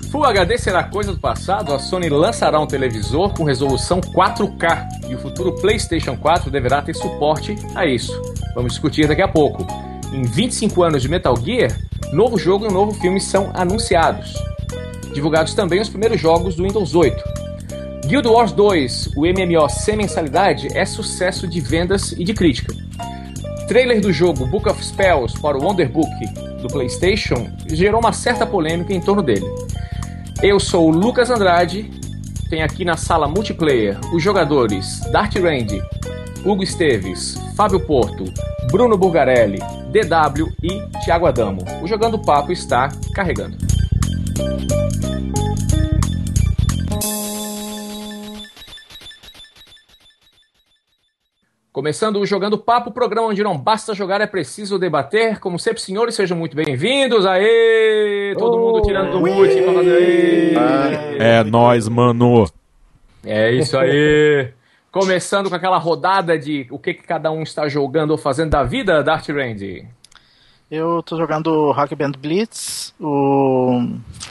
Full HD será coisa do passado? A Sony lançará um televisor com resolução 4K e o futuro PlayStation 4 deverá ter suporte a isso. Vamos discutir daqui a pouco. Em 25 anos de Metal Gear, novo jogo e um novo filme são anunciados. Divulgados também os primeiros jogos do Windows 8. Guild Wars 2, o MMO sem mensalidade, é sucesso de vendas e de crítica. Trailer do jogo Book of Spells para o Wonderbook do PlayStation gerou uma certa polêmica em torno dele. Eu sou o Lucas Andrade, tem aqui na sala multiplayer os jogadores Dart Randy, Hugo Esteves, Fábio Porto, Bruno Burgarelli, DW e Thiago Adamo. O Jogando Papo está carregando. Começando o Jogando Papo, programa onde não basta jogar, é preciso debater. Como sempre, senhores, sejam muito bem-vindos. Aê! Todo mundo tirando do mute. É nóis, mano. É isso aí. Começando com aquela rodada de o que cada um está jogando ou fazendo da vida, Dart Randy. Eu tô jogando Rock Band Blitz, o...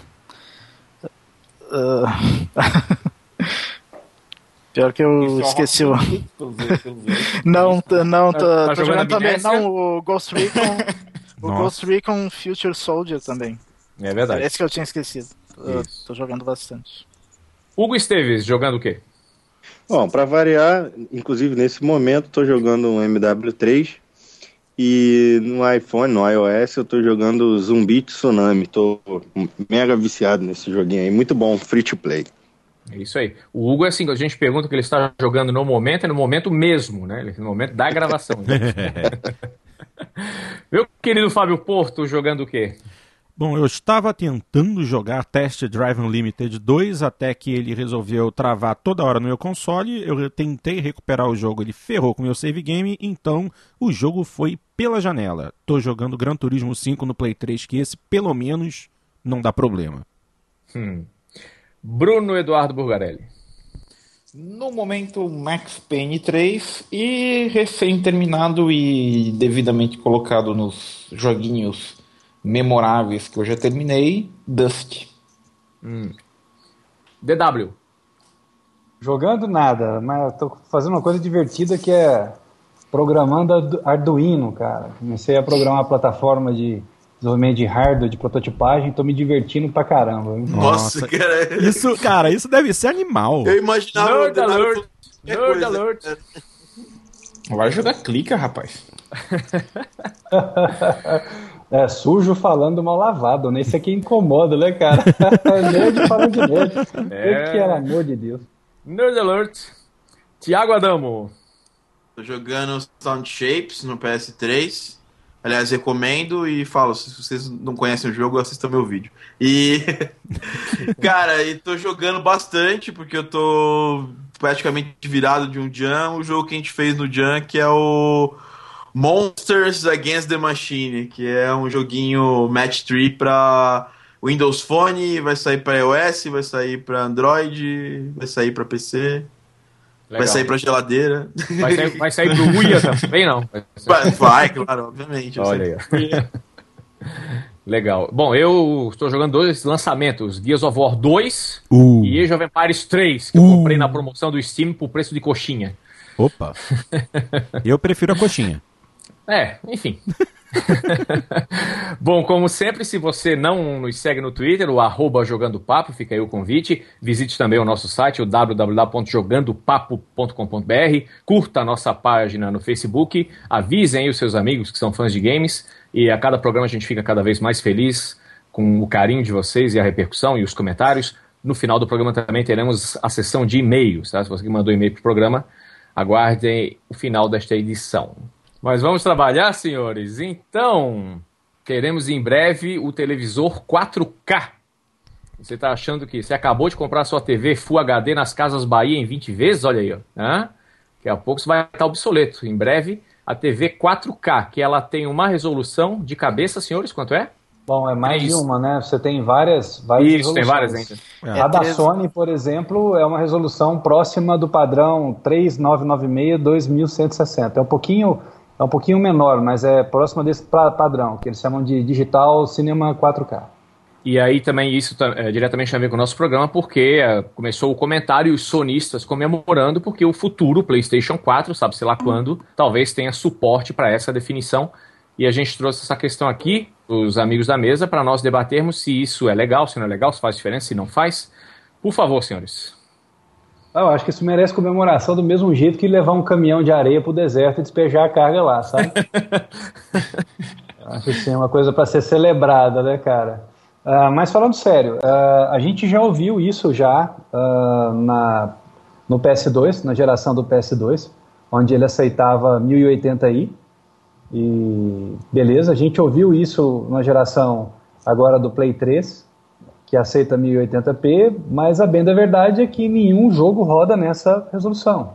Pior que eu esqueci o... Não, tô jogando também, o Ghost Recon, o Ghost Recon Future Soldier também. É verdade. Esse que eu tinha esquecido. Tô jogando bastante. Hugo Esteves, jogando o quê? Bom, pra variar, inclusive nesse momento tô jogando um MW3 e no iPhone, no iOS, eu tô jogando Zumbi Tsunami. Tô mega viciado nesse joguinho aí, muito bom, free to play. É isso aí. O Hugo, assim, a gente pergunta o que ele está jogando no momento, é no momento mesmo, né? No momento da gravação. Meu querido Fábio Porto, jogando o quê? Bom, eu estava tentando jogar Test Drive Unlimited 2 até que ele resolveu travar toda hora no meu console. Eu tentei recuperar o jogo, ele ferrou com o meu save game, então o jogo foi pela janela. Tô jogando Gran Turismo 5 no Play 3, que esse pelo menos não dá problema. Bruno Eduardo Burgarelli. No momento, Max Payne 3 e recém-terminado e devidamente colocado nos joguinhos memoráveis que eu já terminei, Dust. DW. Jogando nada, mas tô fazendo uma coisa divertida que é programando Arduino, cara. Comecei a programar uma plataforma de desenvolvimento de hardware, de prototipagem, tô me divertindo pra caramba. Hein? Nossa, cara. Isso deve ser animal. Eu imaginava... Nerd Alert! Nerd Alert! Vai jogar clica, rapaz. É sujo falando mal lavado, né? Isso aqui incomoda, né, cara? Nerd falando de nerd. Pelo amor de Deus. Nerd Alert! Thiago Adamo. Tô jogando Sound Shapes no PS3. Aliás, recomendo e falo, se vocês não conhecem o jogo, assistam meu vídeo. E, cara, e tô jogando bastante, porque eu tô praticamente virado de um jam. O jogo que a gente fez no jam, que é o Monsters Against the Machine, que é um joguinho match 3 pra Windows Phone, vai sair pra iOS, vai sair pra Android, vai sair pra PC... Legal. Vai sair pra geladeira. Vai sair pro Uia também, não? Vai, claro, obviamente. Olha aí. Legal. Bom, eu estou jogando 2 lançamentos. Gears of War 2 e Age of Empires 3, que eu comprei na promoção do Steam por preço de coxinha. Opa! Eu prefiro a coxinha. Enfim. Bom, como sempre, se você não nos segue no Twitter, o @jogandopapo, fica aí o convite. Visite também o nosso site, o www.jogandopapo.com.br. Curta a nossa página no Facebook. Avisem aí os seus amigos que são fãs de games. E a cada programa a gente fica cada vez mais feliz com o carinho de vocês e a repercussão e os comentários. No final do programa também teremos a sessão de e-mails, tá? Se você mandou e-mail para o programa, aguardem o final desta edição. Mas vamos trabalhar, senhores? Então, queremos em breve o televisor 4K. Você está achando que você acabou de comprar sua TV Full HD nas Casas Bahia em 20 vezes? Olha aí, ó. Daqui a pouco você vai estar obsoleto. Em breve, a TV 4K, que ela tem uma resolução de cabeça, senhores, quanto é? Bom, é mais de uma, né? Você tem várias Isso, tem várias ainda. A da Sony, por exemplo, é uma resolução próxima do padrão 3996-2160. É um pouquinho menor, mas é próximo desse padrão, que eles chamam de Digital Cinema 4K. E aí também isso diretamente tem a ver com o nosso programa, porque começou o comentário e os sonistas comemorando, porque o futuro PlayStation 4, sabe-se lá quando, talvez tenha suporte para essa definição. E a gente trouxe essa questão aqui, os amigos da mesa, para nós debatermos se isso é legal, se não é legal, se faz diferença, se não faz. Por favor, senhores. Eu acho que isso merece comemoração do mesmo jeito que levar um caminhão de areia pro deserto e despejar a carga lá, sabe? Acho que sim, é uma coisa para ser celebrada, né, cara? Mas falando sério, a gente já ouviu isso já no PS2, na geração do PS2, onde ele aceitava 1080i, e beleza, a gente ouviu isso na geração agora do Play 3, que aceita 1080p, mas a bem da verdade é que nenhum jogo roda nessa resolução.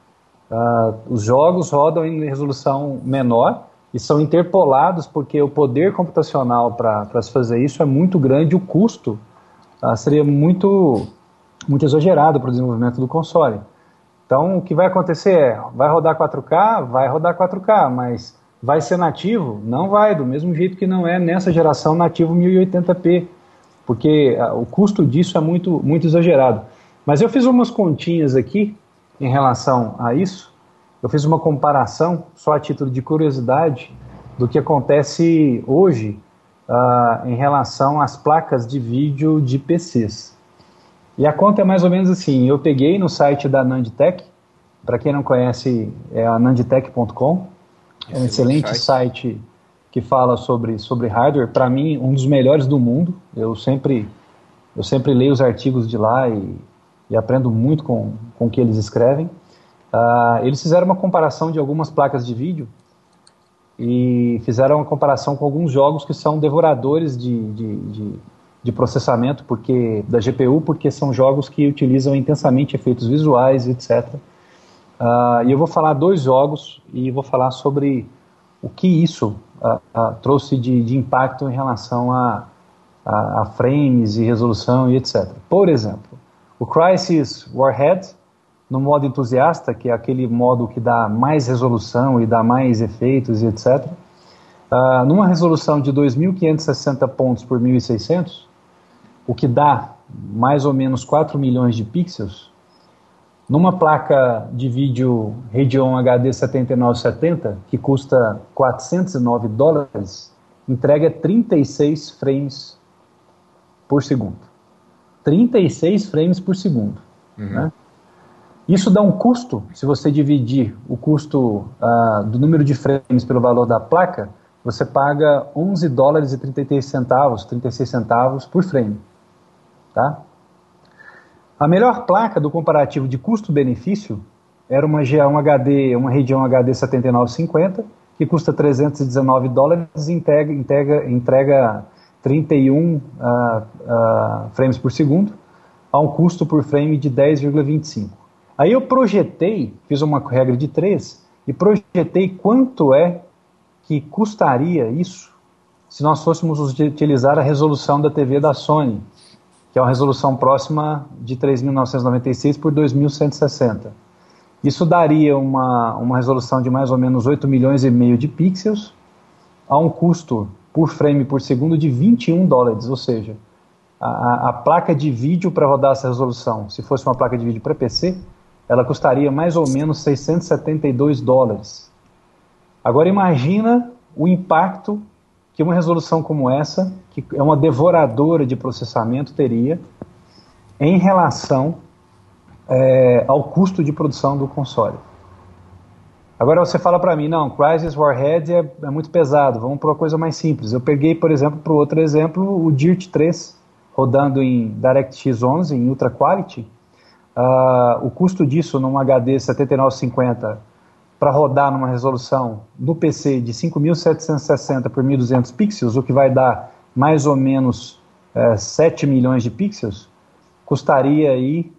Os jogos rodam em resolução menor e são interpolados porque o poder computacional para se fazer isso é muito grande, o custo seria muito exagerado para o desenvolvimento do console. Então o que vai acontecer vai rodar 4K? Vai rodar 4K, mas vai ser nativo? Não vai, do mesmo jeito que não é nessa geração nativo 1080p, porque o custo disso é muito exagerado. Mas eu fiz umas continhas aqui em relação a isso. Eu fiz uma comparação, só a título de curiosidade, do que acontece hoje em relação às placas de vídeo de PCs. E a conta é mais ou menos assim, eu peguei no site da Nandtech, para quem não conhece, é a nandtech.com, é um excelente site que fala sobre hardware, para mim um dos melhores do mundo. Eu sempre leio os artigos de lá e aprendo muito com o que eles escrevem. Eles fizeram uma comparação de algumas placas de vídeo e fizeram uma comparação com alguns jogos que são devoradores de processamento da GPU, porque são jogos que utilizam intensamente efeitos visuais, etc. E eu vou falar 2 jogos e vou falar sobre o que isso trouxe de impacto em relação a frames e resolução e etc. Por exemplo, o Crysis Warhead, no modo entusiasta, que é aquele modo que dá mais resolução e dá mais efeitos e etc., numa resolução de 2.560 pontos por 1.600, o que dá mais ou menos 4 milhões de pixels, numa placa de vídeo Radeon HD 7970, que custa $409, entrega 36 frames por segundo. 36 frames por segundo. Né? Isso dá um custo, se você dividir o custo do número de frames pelo valor da placa, você paga $11,36 por frame. Tá? A melhor placa do comparativo de custo-benefício era uma Radeon HD 7950, que custa $319 e entrega 31 frames por segundo, a um custo por frame de 10,25. Aí eu fiz uma regra de 3 e projetei quanto é que custaria isso se nós fôssemos utilizar a resolução da TV da Sony, que é uma resolução próxima de 3.996 por 2.160. Isso daria uma resolução de mais ou menos 8 milhões e meio de pixels, a um custo por frame por segundo de $21, ou seja, a placa de vídeo para rodar essa resolução, se fosse uma placa de vídeo para PC, ela custaria mais ou menos $672. Agora imagina o impacto que uma resolução como essa, que é uma devoradora de processamento, teria em relação ao custo de produção do console. Agora você fala para mim, não, Crysis Warhead é muito pesado, vamos para uma coisa mais simples. Eu peguei, por exemplo, para outro exemplo, o Dirt 3, rodando em DirectX 11, em Ultra Quality. O custo disso num HD 7950 para rodar numa resolução do PC de 5.760 por 1.200 pixels, o que vai dar mais ou menos 7 milhões de pixels, custaria aí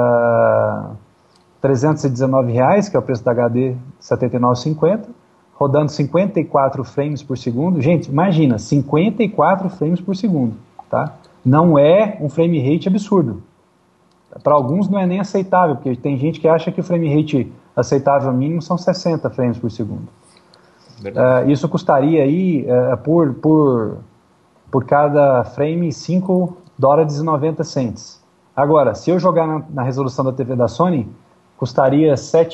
R$319, que é o preço da HD 7950, rodando 54 frames por segundo. Gente, imagina, 54 frames por segundo, tá? Não é um frame rate absurdo. Para alguns não é nem aceitável, porque tem gente que acha que o frame rate aceitável mínimo são 60 frames por segundo. Isso custaria aí, por por cada frame $5,90. Agora, se eu jogar na resolução da TV da Sony, custaria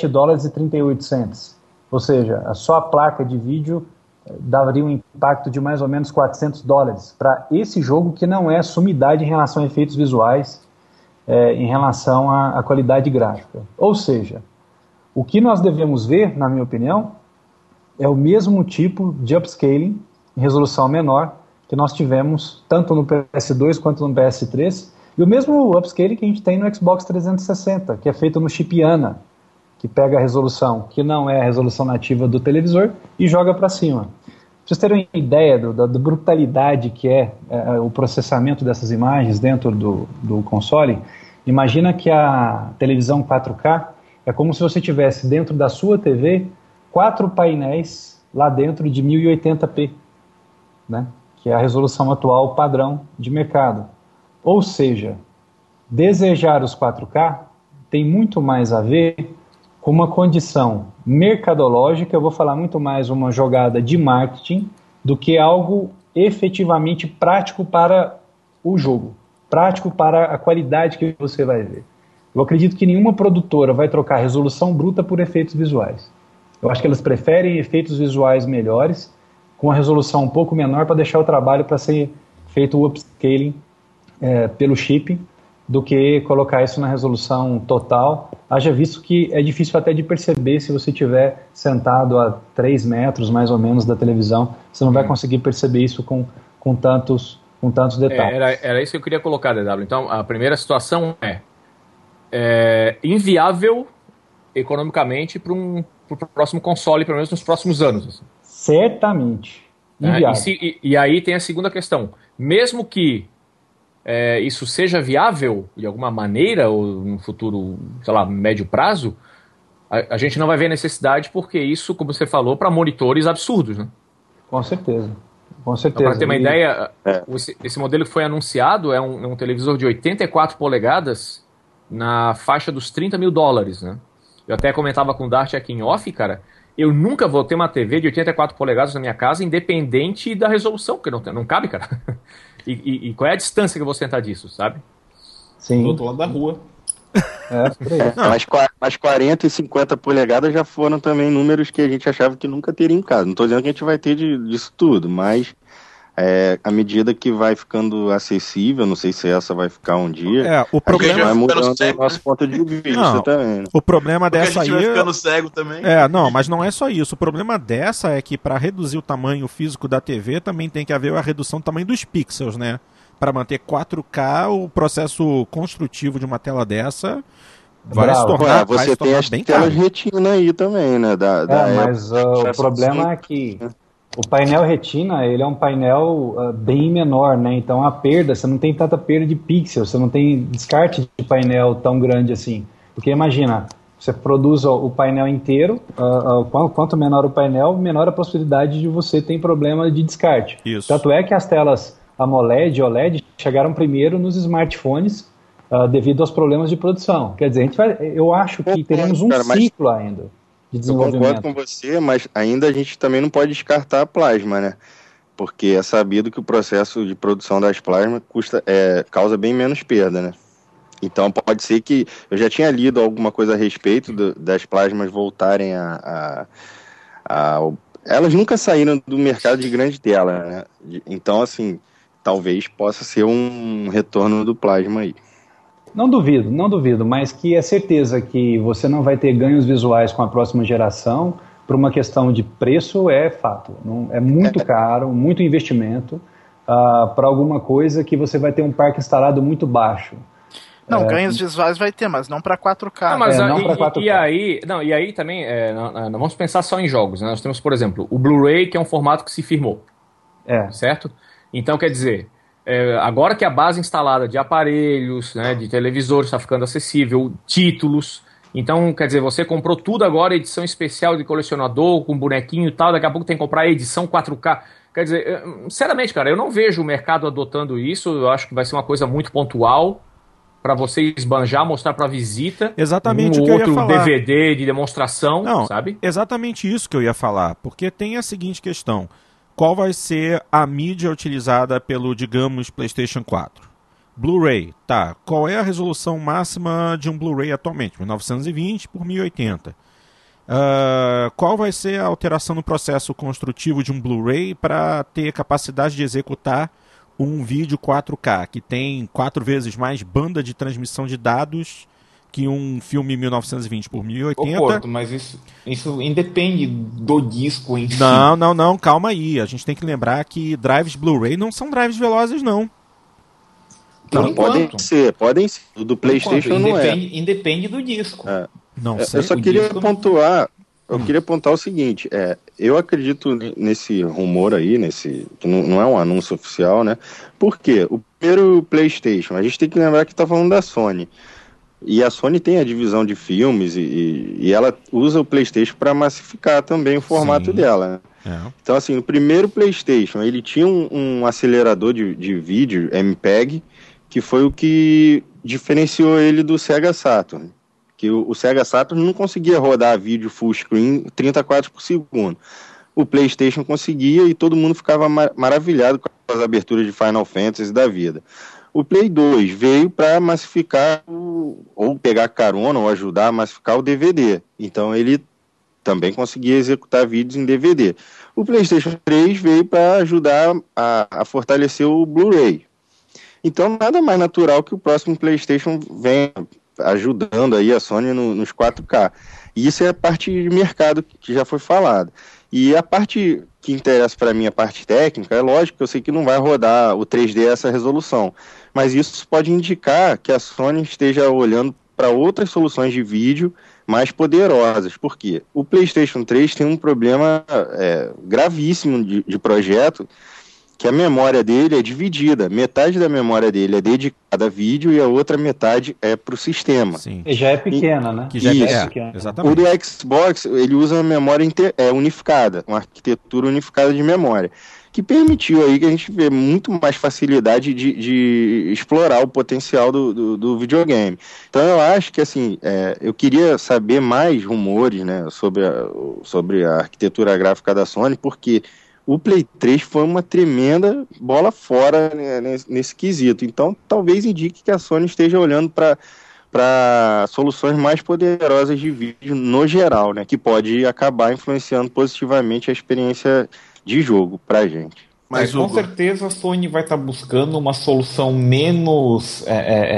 $7,38. Ou seja, só a placa de vídeo daria um impacto de mais ou menos $400 para esse jogo, que não é sumidade em relação a efeitos visuais, em relação à qualidade gráfica. Ou seja, o que nós devemos ver, na minha opinião, é o mesmo tipo de upscaling em resolução menor que nós tivemos tanto no PS2 quanto no PS3, e o mesmo upscaling que a gente tem no Xbox 360, que é feito no chip ANA, que pega a resolução que não é a resolução nativa do televisor e joga para cima. Para vocês terem uma ideia da brutalidade que é o processamento dessas imagens dentro do console, imagina que a televisão 4K é como se você tivesse dentro da sua TV 4 painéis lá dentro de 1080p, né? Que é a resolução atual padrão de mercado. Ou seja, desejar os 4K tem muito mais a ver com uma condição mercadológica, eu vou falar muito mais uma jogada de marketing, do que algo efetivamente prático para o jogo, prático para a qualidade que você vai ver. Eu acredito que nenhuma produtora vai trocar resolução bruta por efeitos visuais. Eu acho que elas preferem efeitos visuais melhores, com a resolução um pouco menor, para deixar o trabalho para ser feito o upscaling pelo chip, do que colocar isso na resolução total. Haja visto que é difícil até de perceber se você estiver sentado a 3 metros, mais ou menos, da televisão. Você não vai conseguir perceber isso com tantos detalhes. Era isso que eu queria colocar, DW. Então, a primeira situação é inviável economicamente para o próximo console, pelo menos nos próximos anos. Assim. Certamente. Inviável. E aí tem a segunda questão. Mesmo que isso seja viável de alguma maneira, ou no futuro, sei lá, médio prazo, a gente não vai ver necessidade, porque isso, como você falou, para monitores absurdos, né? Com certeza. Para ter uma ideia, esse modelo que foi anunciado é um televisor de 84 polegadas na faixa dos $30 mil, né? Eu até comentava com o Dart aqui em off, cara, eu nunca vou ter uma TV de 84 polegadas na minha casa, independente da resolução, porque não cabe, cara. E qual é a distância que eu vou sentar disso, sabe? Sim. Do outro lado da rua. Mas 40 e 50 polegadas já foram também números que a gente achava que nunca teria em casa. Não estou dizendo que a gente vai ter disso tudo, mas à medida que vai ficando acessível, não sei se essa vai ficar um dia, o problema vai mudando o nosso ponto de vista também. Né? O problema dessa aí... a gente vai ficando cego também. Não, mas não é só isso. O problema dessa é que para reduzir o tamanho físico da TV também tem que haver a redução do tamanho dos pixels, né? Para manter 4K, o processo construtivo de uma tela dessa vai se tornar você tem as telas retina aí também, né? Mas o problema é que o painel retina, ele é um painel bem menor, né? Então a perda, você não tem tanta perda de pixels, você não tem descarte de painel tão grande assim. Porque imagina, você produz o painel inteiro, quanto menor o painel, menor a possibilidade de você ter problema de descarte. Isso. Tanto é que as telas AMOLED e OLED chegaram primeiro nos smartphones devido aos problemas de produção. Quer dizer, eu acho que teremos um ciclo ainda de desenvolvimento. Eu concordo com você, mas ainda a gente também não pode descartar a plasma, né? Porque é sabido que o processo de produção das plasmas causa bem menos perda, né? Então pode ser que... Eu já tinha lido alguma coisa a respeito das plasmas voltarem elas nunca saíram do mercado de grande tela, né? Então, assim, talvez possa ser um retorno do plasma aí. Não duvido, mas que é certeza que você não vai ter ganhos visuais com a próxima geração, por uma questão de preço, é fato. É muito caro, muito investimento, para alguma coisa que você vai ter um parque instalado muito baixo. Não, ganhos visuais vai ter, mas não para 4K. Não, mas não para 4K. E aí também, não vamos pensar só em jogos, né? Nós temos, por exemplo, o Blu-ray, que é um formato que se firmou. Certo? Então, quer dizer, agora que a base instalada de aparelhos, né, de televisores está ficando acessível, títulos, então, quer dizer, você comprou tudo agora, edição especial de colecionador, com bonequinho e tal, daqui a pouco tem que comprar edição 4K. Quer dizer, sinceramente, cara, eu não vejo o mercado adotando isso, eu acho que vai ser uma coisa muito pontual, para você esbanjar, mostrar para visita. Exatamente o que eu ia falar. Outro DVD de demonstração, não, sabe? Exatamente isso que eu ia falar, porque tem a seguinte questão. qual vai ser a mídia utilizada pelo, digamos, PlayStation 4? Blu-ray, tá. Qual é a resolução máxima de um Blu-ray atualmente? 1920 por 1080. Qual vai ser a alteração no processo construtivo de um Blu-ray para ter capacidade de executar um vídeo 4K, que tem 4 vezes mais banda de transmissão de dados que um filme 1920 por 1080. Porto, mas isso independe do disco em si. Não, calma aí. A gente tem que lembrar que drives Blu-ray não são drives velozes, não. Não, podem ser. O do PlayStation não é. Independe do disco. Não sei. Eu só queria pontuar. Eu queria apontar o seguinte, eu acredito nesse rumor aí, que não é um anúncio oficial, né? Porque o primeiro PlayStation, a gente tem que lembrar que tá falando da Sony. E a Sony tem a divisão de filmes e ela usa o PlayStation para massificar também o formato dela, né? Então, assim, o primeiro PlayStation, ele tinha um acelerador de vídeo, MPEG, que foi o que diferenciou ele do Sega Saturn. Que o Sega Saturn não conseguia rodar vídeo full screen 30 quadros por segundo. O PlayStation conseguia e todo mundo ficava maravilhado com as aberturas de Final Fantasy da vida. O Play 2 veio para massificar, ou pegar carona, ou ajudar a massificar o DVD. Então ele também conseguia executar vídeos em DVD. O PlayStation 3 veio para ajudar a fortalecer o Blu-ray. Então nada mais natural que o próximo PlayStation venha ajudando aí a Sony nos 4K. E isso é a parte de mercado que já foi falada. E a parte que interessa para mim, a parte técnica, é lógico que eu sei que não vai rodar o 3D essa resolução, mas isso pode indicar que a Sony esteja olhando para outras soluções de vídeo mais poderosas. Por quê? O PlayStation 3 tem um problema gravíssimo de projeto, que a memória dele é dividida. Metade da memória dele é dedicada a vídeo e a outra metade é para o sistema. Sim. E já é pequena, né? Que já é pequena. Exatamente. O do Xbox, ele usa uma memória unificada, uma arquitetura unificada de memória, que permitiu aí que a gente vê muito mais facilidade de explorar o potencial do videogame. Então eu acho que, assim, eu queria saber mais rumores, né, sobre a arquitetura gráfica da Sony, porque o Play 3 foi uma tremenda bola fora, né, nesse quesito. Então, talvez indique que a Sony esteja olhando para soluções mais poderosas de vídeo no geral, né, que pode acabar influenciando positivamente a experiência de jogo para a gente. Mas com certeza a Sony vai estar buscando uma solução menos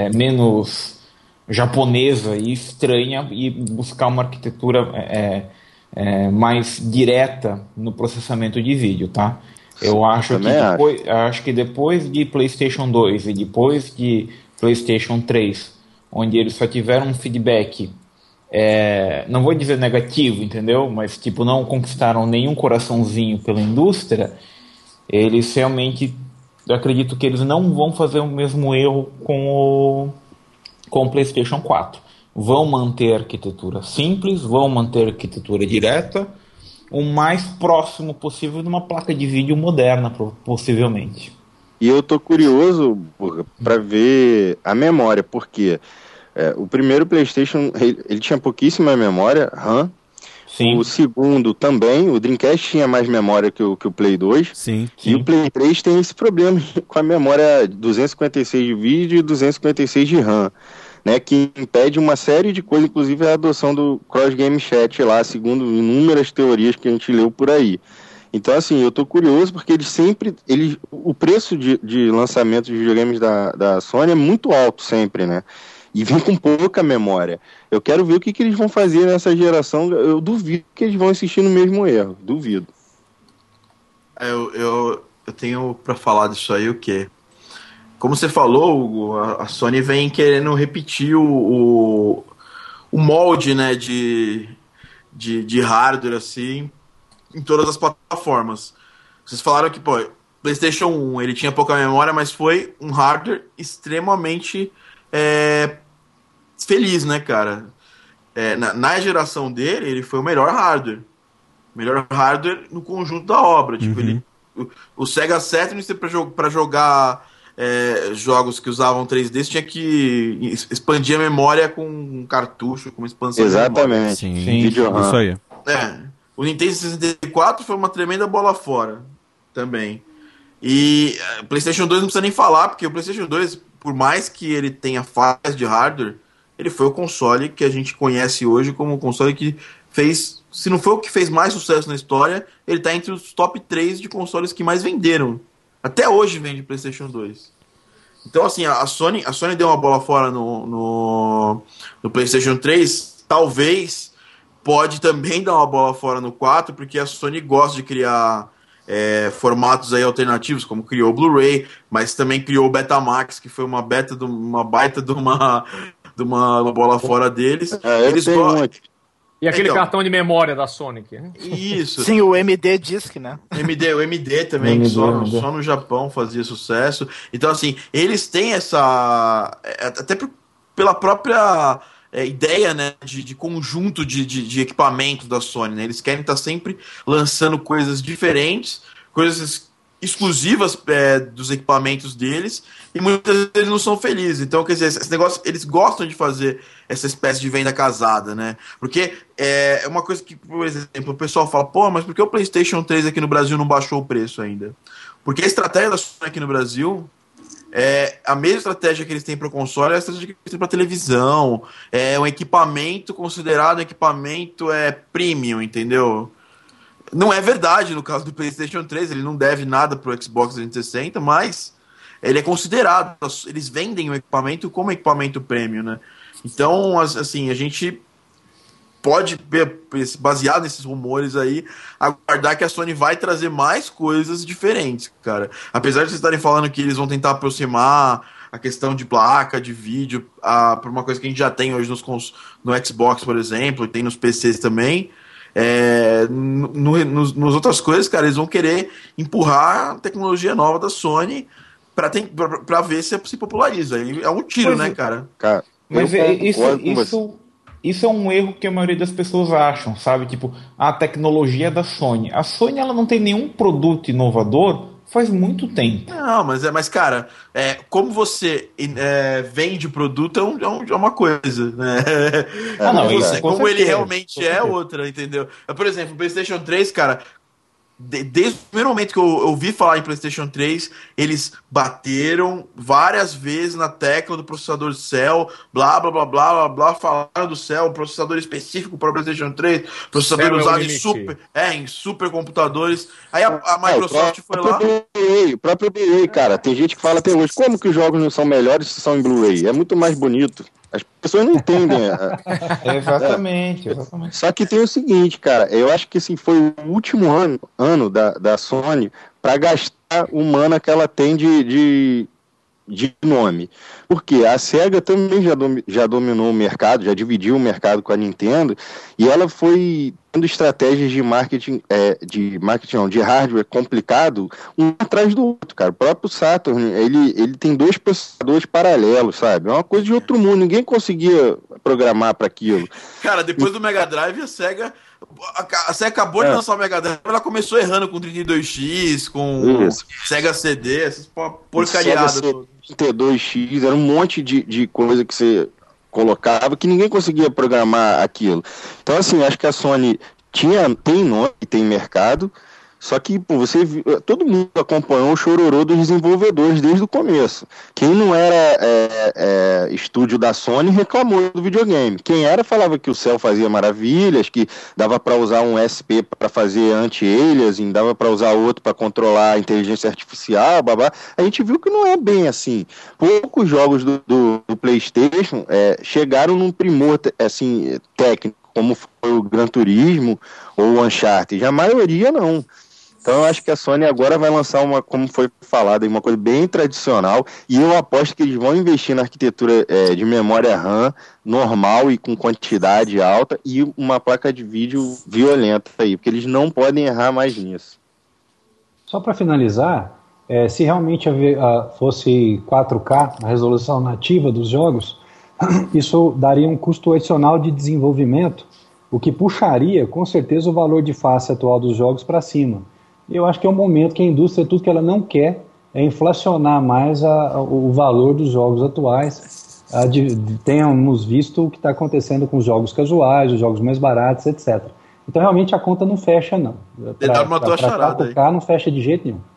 japonesa e estranha e buscar uma arquitetura mais direta no processamento de vídeo, tá? Eu acho que depois de PlayStation 2 e depois de PlayStation 3, onde eles só tiveram um feedback, não vou dizer negativo, entendeu? Mas tipo, não conquistaram nenhum coraçãozinho pela indústria, eles realmente, eu acredito que eles não vão fazer o mesmo erro com o PlayStation 4. Vão manter a arquitetura simples, vão manter a arquitetura direta, o mais próximo possível de uma placa de vídeo moderna, possivelmente. E eu tô curioso para ver a memória, porque o primeiro PlayStation ele tinha pouquíssima memória RAM. Sim. O segundo também, o Dreamcast tinha mais memória que o Play 2. Sim. E o Play 3 tem esse problema com a memória 256 de vídeo e 256 de RAM. Né, que impede uma série de coisas, inclusive a adoção do Cross Game Chat lá, segundo inúmeras teorias que a gente leu por aí. Então, assim, eu tô curioso porque o preço de lançamento de videogames da Sony é muito alto sempre, né? E vem com pouca memória. Eu quero ver o que eles vão fazer nessa geração. Eu duvido que eles vão insistir no mesmo erro. Duvido. Eu tenho para falar disso aí o quê? Como você falou, a Sony vem querendo repetir o molde, né, de hardware assim, em todas as plataformas. Vocês falaram que, PlayStation 1 ele tinha pouca memória, mas foi um hardware extremamente feliz, né, cara? Na geração dele, ele foi o melhor hardware. Melhor hardware no conjunto da obra. Tipo, o Sega Saturn, para jogar jogos que usavam 3D, você tinha que expandir a memória com um cartucho, com uma expansão. Exatamente. Sim, isso aí. O Nintendo 64 foi uma tremenda bola fora. Também. E o PlayStation 2 não precisa nem falar, porque o PlayStation 2, por mais que ele tenha falhas de hardware, ele foi o console que a gente conhece hoje como o console que fez, se não foi o que fez mais sucesso na história, ele está entre os top 3 de consoles que mais venderam. Até hoje vende PlayStation 2. Então, assim, a Sony deu uma bola fora no PlayStation 3, talvez pode também dar uma bola fora no 4, porque a Sony gosta de criar formatos aí alternativos, como criou o Blu-ray, mas também criou o Betamax, que foi uma baita de uma bola fora deles. Eles E aquele cartão de memória da Sonic. Isso. Sim, o MD Disc, né? O MD também, que só no Japão fazia sucesso. Então, assim, eles têm essa... Até pela própria ideia, né, de conjunto de equipamento da Sony, né? Eles querem estar sempre lançando coisas diferentes, coisas exclusivas dos equipamentos deles, e muitas vezes eles não são felizes. Então, quer dizer, esse negócio, eles gostam de fazer essa espécie de venda casada, né? Porque é uma coisa que, por exemplo, o pessoal fala, pô, mas por que o PlayStation 3 aqui no Brasil não baixou o preço ainda? Porque a estratégia da Sony aqui no Brasil é a mesma estratégia que eles têm para o console, é a estratégia que eles têm para televisão, é um equipamento considerado equipamento premium, entendeu? Não é verdade no caso do PlayStation 3, ele não deve nada pro Xbox 360, mas ele é considerado, eles vendem o equipamento como equipamento premium, né? Então, assim, a gente pode, baseado nesses rumores aí, aguardar que a Sony vai trazer mais coisas diferentes, cara. Apesar de vocês estarem falando que eles vão tentar aproximar a questão de placa, de vídeo, por uma coisa que a gente já tem hoje no Xbox, por exemplo, e tem nos PCs também, nos outras coisas, cara, eles vão querer empurrar a tecnologia nova da Sony pra ver se populariza. É um tiro, né, cara? Mas isso é um erro que a maioria das pessoas acham, sabe? Tipo, a tecnologia da Sony. A Sony, ela não tem nenhum produto inovador faz muito tempo. Não, mas cara, como você vende o produto é uma coisa, né? Como ele realmente é outra, entendeu? Por exemplo, o PlayStation 3, cara, desde o primeiro momento que eu ouvi falar em PlayStation 3, eles bateram várias vezes na tecla do processador Cell, blá, blá, blá, blá, blá, blá, falaram do Cell, um processador específico para o PlayStation 3, processador usado em super computadores. Aí a Microsoft foi lá... O próprio Blu-ray, cara, tem gente que fala até hoje, como que os jogos não são melhores se são em Blu-ray? É muito mais bonito. As pessoas não entendem. Exatamente. Só que tem o seguinte, cara, eu acho que assim, foi o último ano da Sony para gastar o mana que ela tem de nome. Porque a SEGA também já dominou o mercado, já dividiu o mercado com a Nintendo, e ela foi tendo estratégias de marketing, de hardware complicado, um atrás do outro, cara. O próprio Saturn, ele tem 2 processadores paralelos, sabe? É uma coisa de outro mundo, ninguém conseguia programar para aquilo. Cara, depois do Mega Drive, a SEGA acabou de lançar o Mega Drive, ela começou errando com 32X, com Sega CD, essas porcariadas todas. 32X, era um monte de coisa que você colocava que ninguém conseguia programar aquilo. Então, assim, acho que a Sony tem nome, tem mercado, só que todo mundo acompanhou o chororô dos desenvolvedores desde o começo. Quem não era estúdio da Sony reclamou do videogame. Quem era falava que o Cell fazia maravilhas, que dava para usar um SP para fazer anti-aliasing, dava para usar outro para controlar a inteligência artificial, babá. A gente viu que não é bem assim. Poucos jogos do PlayStation chegaram num primor assim, técnico, como foi o Gran Turismo ou o Uncharted. A maioria não. Então eu acho que a Sony agora vai lançar como foi falado, uma coisa bem tradicional, e eu aposto que eles vão investir na arquitetura de memória RAM normal e com quantidade alta e uma placa de vídeo violenta aí, porque eles não podem errar mais nisso. Só para finalizar, se realmente fosse 4K, a resolução nativa dos jogos, isso daria um custo adicional de desenvolvimento, o que puxaria com certeza o valor de face atual dos jogos para cima. E eu acho que é um momento que a indústria, tudo que ela não quer é inflacionar mais o valor dos jogos atuais. Tenhamos visto o que está acontecendo com os jogos casuais, os jogos mais baratos, etc. Então realmente a conta não fecha, não. Pra matou a charada 4K não fecha de jeito nenhum.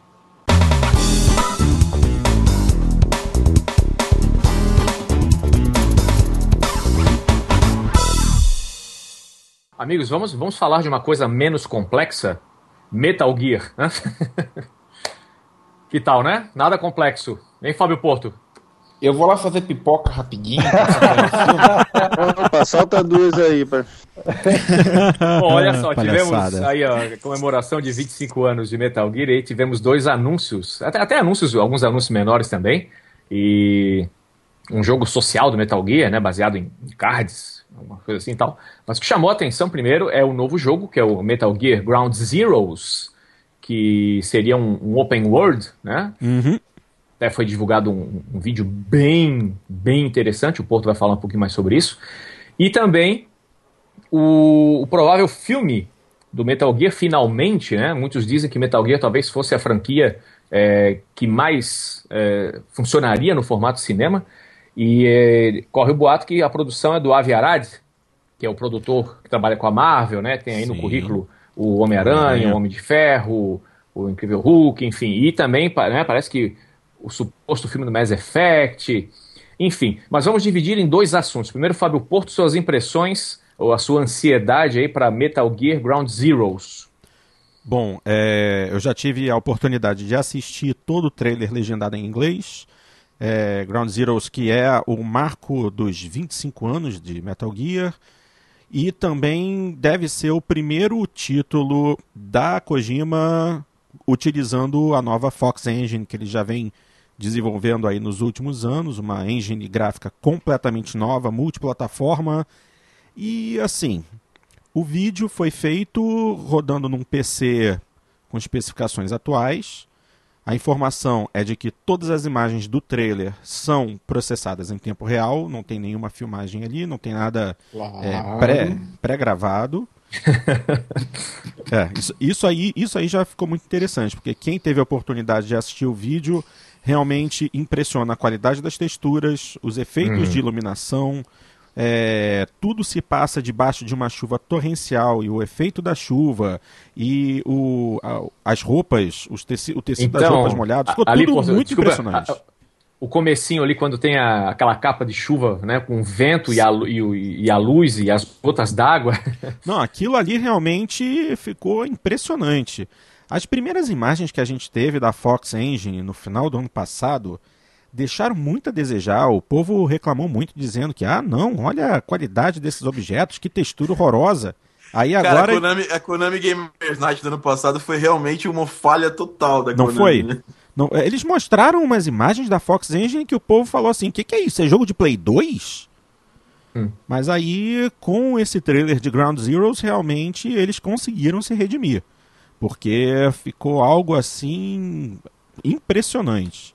Amigos, vamos falar de uma coisa menos complexa? Metal Gear, né? Que tal, né? Nada complexo. Hein, Fábio Porto? Eu vou lá fazer pipoca rapidinho. Opa, solta duas aí. Bom, olha só, tivemos aí a comemoração de 25 anos de Metal Gear e tivemos 2 anúncios, até anúncios, alguns anúncios menores também, e um jogo social do Metal Gear, né, baseado em cards, alguma coisa assim e tal. Mas o que chamou a atenção primeiro é o novo jogo, que é o Metal Gear Ground Zeroes, que seria um open world, né? Uhum. Até foi divulgado um vídeo bem interessante, o Porto vai falar um pouquinho mais sobre isso. E também o provável filme do Metal Gear, finalmente, né? Muitos dizem que Metal Gear talvez fosse a franquia que mais funcionaria no formato cinema. E corre o boato que a produção é do Avi Arad, que é o produtor que trabalha com a Marvel, né? Tem aí no currículo o Homem-Aranha, o Homem de Ferro, o Incrível Hulk, enfim. E também, né, parece que o suposto filme do Mass Effect, enfim. Mas vamos dividir em 2 assuntos. Primeiro, Fábio Porto, suas impressões ou a sua ansiedade aí para Metal Gear Ground Zeroes. Bom, eu já tive a oportunidade de assistir todo o trailer legendado em inglês. Ground Zeroes, que é o marco dos 25 anos de Metal Gear. E também deve ser o primeiro título da Kojima utilizando a nova Fox Engine, que ele já vem desenvolvendo aí nos últimos anos, uma engine gráfica completamente nova, multiplataforma. E assim, o vídeo foi feito rodando num PC com especificações atuais. A informação é de que todas as imagens do trailer são processadas em tempo real, não tem nenhuma filmagem ali, não tem nada pré-gravado. Isso aí já ficou muito interessante, porque quem teve a oportunidade de assistir o vídeo realmente impressiona a qualidade das texturas, os efeitos de iluminação, tudo se passa debaixo de uma chuva torrencial e o efeito da chuva e as roupas, o tecido das roupas molhadas, ficou tudo muito impressionante. O comecinho ali, quando tem aquela capa de chuva, né, com o vento e a luz e as gotas d'água. Não, aquilo ali realmente ficou impressionante. As primeiras imagens que a gente teve da Fox Engine no final do ano passado deixaram muito a desejar. O povo reclamou muito, dizendo que, não, olha a qualidade desses objetos, que textura horrorosa. Aí agora... Cara, a Konami Gamers Night do ano passado foi realmente uma falha total da Konami. Não foi? Não, eles mostraram umas imagens da Fox Engine que o povo falou assim, o que é isso? É jogo de Play 2? Mas aí, com esse trailer de Ground Zeroes, realmente eles conseguiram se redimir. Porque ficou algo assim impressionante.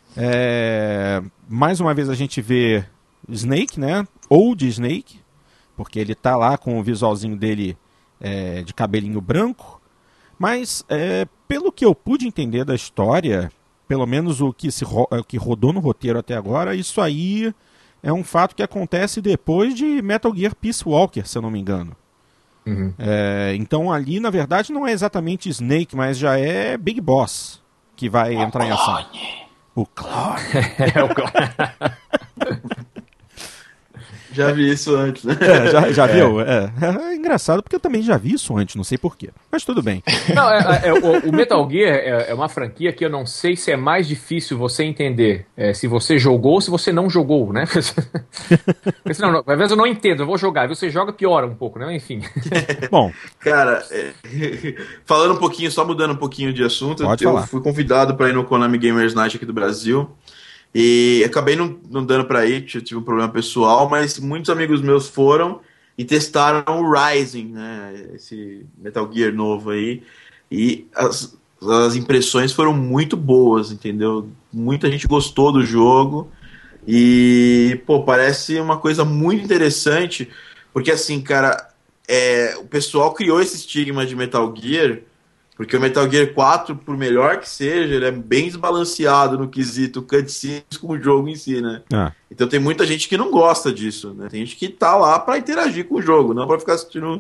Mais uma vez a gente vê Snake, né? Old Snake, porque ele tá lá com o visualzinho dele de cabelinho branco. Mas, pelo que eu pude entender da história, pelo menos o que rodou no roteiro até agora, isso aí é um fato que acontece depois de Metal Gear Peace Walker, se eu não me engano. Então ali, na verdade, não é exatamente Snake, mas já é Big Boss que vai entrar em ação. O clone. O clone. Já vi isso antes, né? Já viu? É engraçado porque eu também já vi isso antes, não sei porquê. Mas tudo bem. Não, o Metal Gear é uma franquia que eu não sei se é mais difícil você entender se você jogou ou se você não jogou, né? Não, às vezes eu não entendo, eu vou jogar. Você joga, piora um pouco, né? Enfim. Bom. Cara, falando um pouquinho, só mudando um pouquinho de assunto, eu fui convidado para ir no Konami Gamers Night aqui do Brasil. E acabei não dando pra ir, tive um problema pessoal, mas muitos amigos meus foram e testaram o Rising, né, esse Metal Gear novo aí, e as impressões foram muito boas, entendeu? Muita gente gostou do jogo e, parece uma coisa muito interessante, porque assim, cara, o pessoal criou esse estigma de Metal Gear, porque o Metal Gear 4, por melhor que seja, ele é bem desbalanceado no quesito cutscenes com o jogo em si, né? Então tem muita gente que não gosta disso, né? Tem gente que tá lá pra interagir com o jogo, não pra ficar assistindo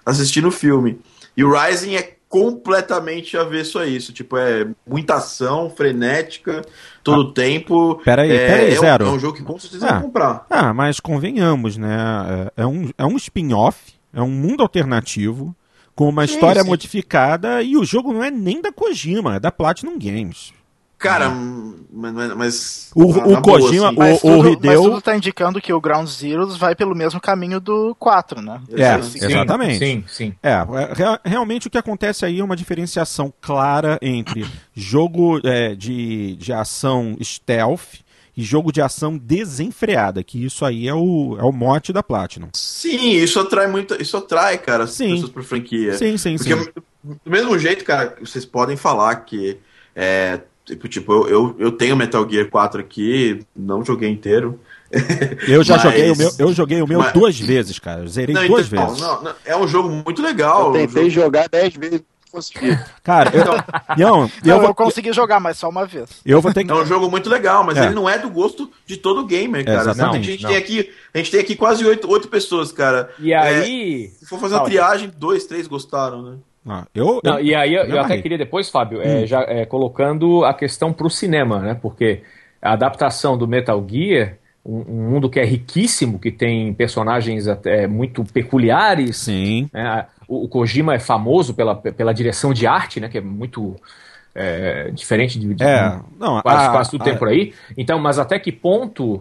assistindo o filme. E o Rising é completamente avesso a isso. Tipo, é muita ação, frenética, todo o tempo. Peraí, Zero. É um jogo que com certeza vai comprar. Mas convenhamos, né? É um spin-off, é um mundo alternativo, com uma história modificada, e o jogo não é nem da Kojima, é da Platinum Games. Cara, mas o Kojima, assim. o Hideo... Mas tudo tá indicando que o Ground Zeroes vai pelo mesmo caminho do 4, né? Exatamente. Sim. Realmente o que acontece aí é uma diferenciação clara entre jogo de ação stealth e jogo de ação desenfreada, que isso aí é o mote da Platinum. Sim, isso atrai, cara, as pessoas pra franquia. Sim. Do mesmo jeito, cara, vocês podem falar que tipo, eu tenho Metal Gear 4 aqui, não joguei inteiro. Eu joguei o meu 2 vezes, cara. Eu zerei 2 vezes. Não, é um jogo muito legal. Eu tentei jogar 10 vezes. Cara, eu consegui jogar, mas só uma vez. É um jogo muito legal, mas ele não é do gosto de todo gamer, cara. Exatamente. A gente tem aqui quase 8 pessoas, cara. E aí... se for fazer uma triagem, 2, 3 gostaram, né? E aí eu até queria depois, Fábio, colocando a questão pro cinema, né? Porque a adaptação do Metal Gear, um mundo que é riquíssimo, que tem personagens até muito peculiares. Sim. Né? O Kojima é famoso pela direção de arte, né? Que é muito diferente de quase tudo tem por aí. Então, mas até que ponto...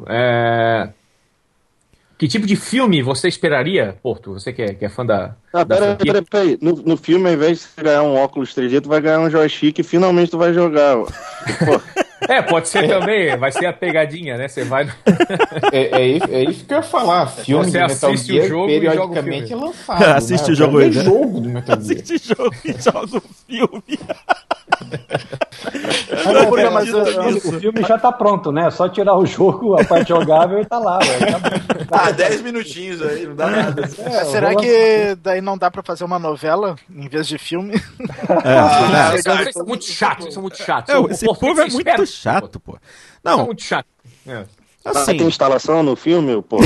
Que tipo de filme você esperaria, Porto? Você que é fã da peraí. No filme, ao invés de você ganhar um óculos 3D, tu vai ganhar um joystick e finalmente tu vai jogar. Pode ser também. Vai ser a pegadinha, né? Você vai... é isso que eu ia falar. Filme você do Metal Gear, o jogo periodicamente é lançado. Assiste o jogo, jogo do Metal Gear. Assiste o jogo e joga o filme. Mas o filme já tá pronto, né? Só tirar o jogo, a parte jogável e tá lá. 10 minutinhos aí, não dá nada. Será que daí não dá pra fazer uma novela em vez de filme? Vocês são muito chatos, esse povo é muito chato, pô. Não. São muito chato. Assim, tem instalação no filme, pô?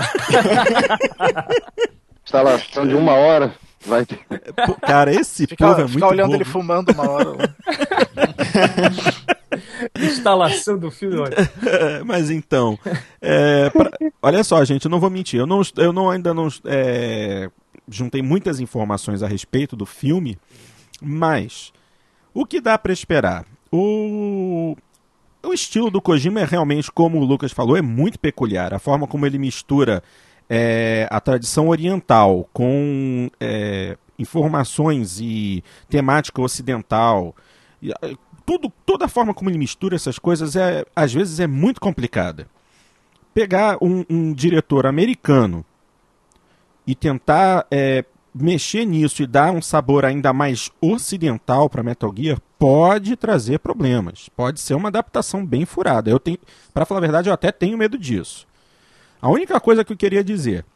Instalação de 1 hora. Vai ter. Cara, esse povo é muito ficar olhando bobo. ele fumando 1 hora. Instalação do filme. Mas então, olha só, gente, eu não vou mentir. Eu ainda não juntei muitas informações a respeito do filme, mas o que dá para esperar? O estilo do Kojima é realmente, como o Lucas falou, é muito peculiar. A forma como ele mistura a tradição oriental com informações e temática ocidental. Toda a forma como ele mistura essas coisas às vezes é muito complicada. Pegar um diretor americano e tentar mexer nisso e dar um sabor ainda mais ocidental para Metal Gear pode trazer problemas. Pode ser uma adaptação bem furada. Para falar a verdade, eu até tenho medo disso. A única coisa que eu queria dizer,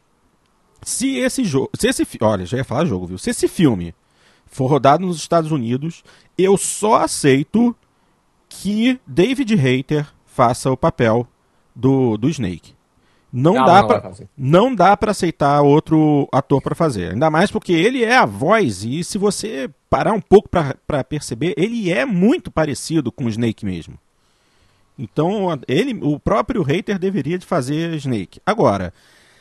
olha, já ia falar jogo, viu? Se esse filme for rodado nos Estados Unidos, eu só aceito que David Hayter faça o papel do Snake. Não dá para aceitar outro ator para fazer. Ainda mais porque ele é a voz, e se você parar um pouco para perceber, ele é muito parecido com o Snake mesmo. Então, o próprio Hayter deveria de fazer Snake. Agora,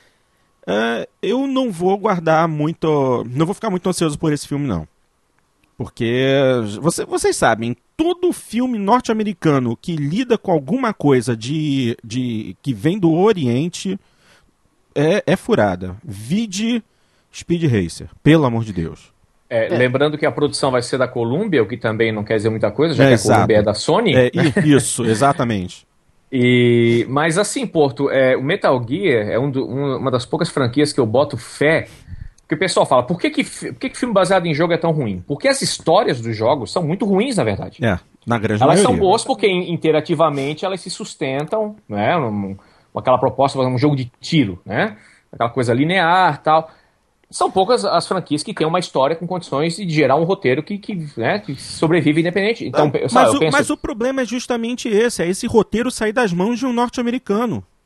eu não vou guardar muito... Não vou ficar muito ansioso por esse filme, não. Porque, vocês sabem, todo filme norte-americano que lida com alguma coisa que vem do Oriente é furada. Vide Speed Racer, pelo amor de Deus. Lembrando que a produção vai ser da Columbia, o que também não quer dizer muita coisa, já que a Columbia é da Sony. Isso, exatamente. Mas assim, Porto, o Metal Gear é uma das poucas franquias que eu boto fé, porque o pessoal fala, por que filme baseado em jogo é tão ruim? Porque as histórias dos jogos são muito ruins, na verdade. Na grande elas maioria. São boas porque interativamente elas se sustentam, né, com aquela proposta, um jogo de tiro, né, aquela coisa linear e tal. São poucas as franquias que têm uma história com condições de gerar um roteiro que sobrevive independente. Então, mas o problema é justamente esse roteiro sair das mãos de um norte-americano.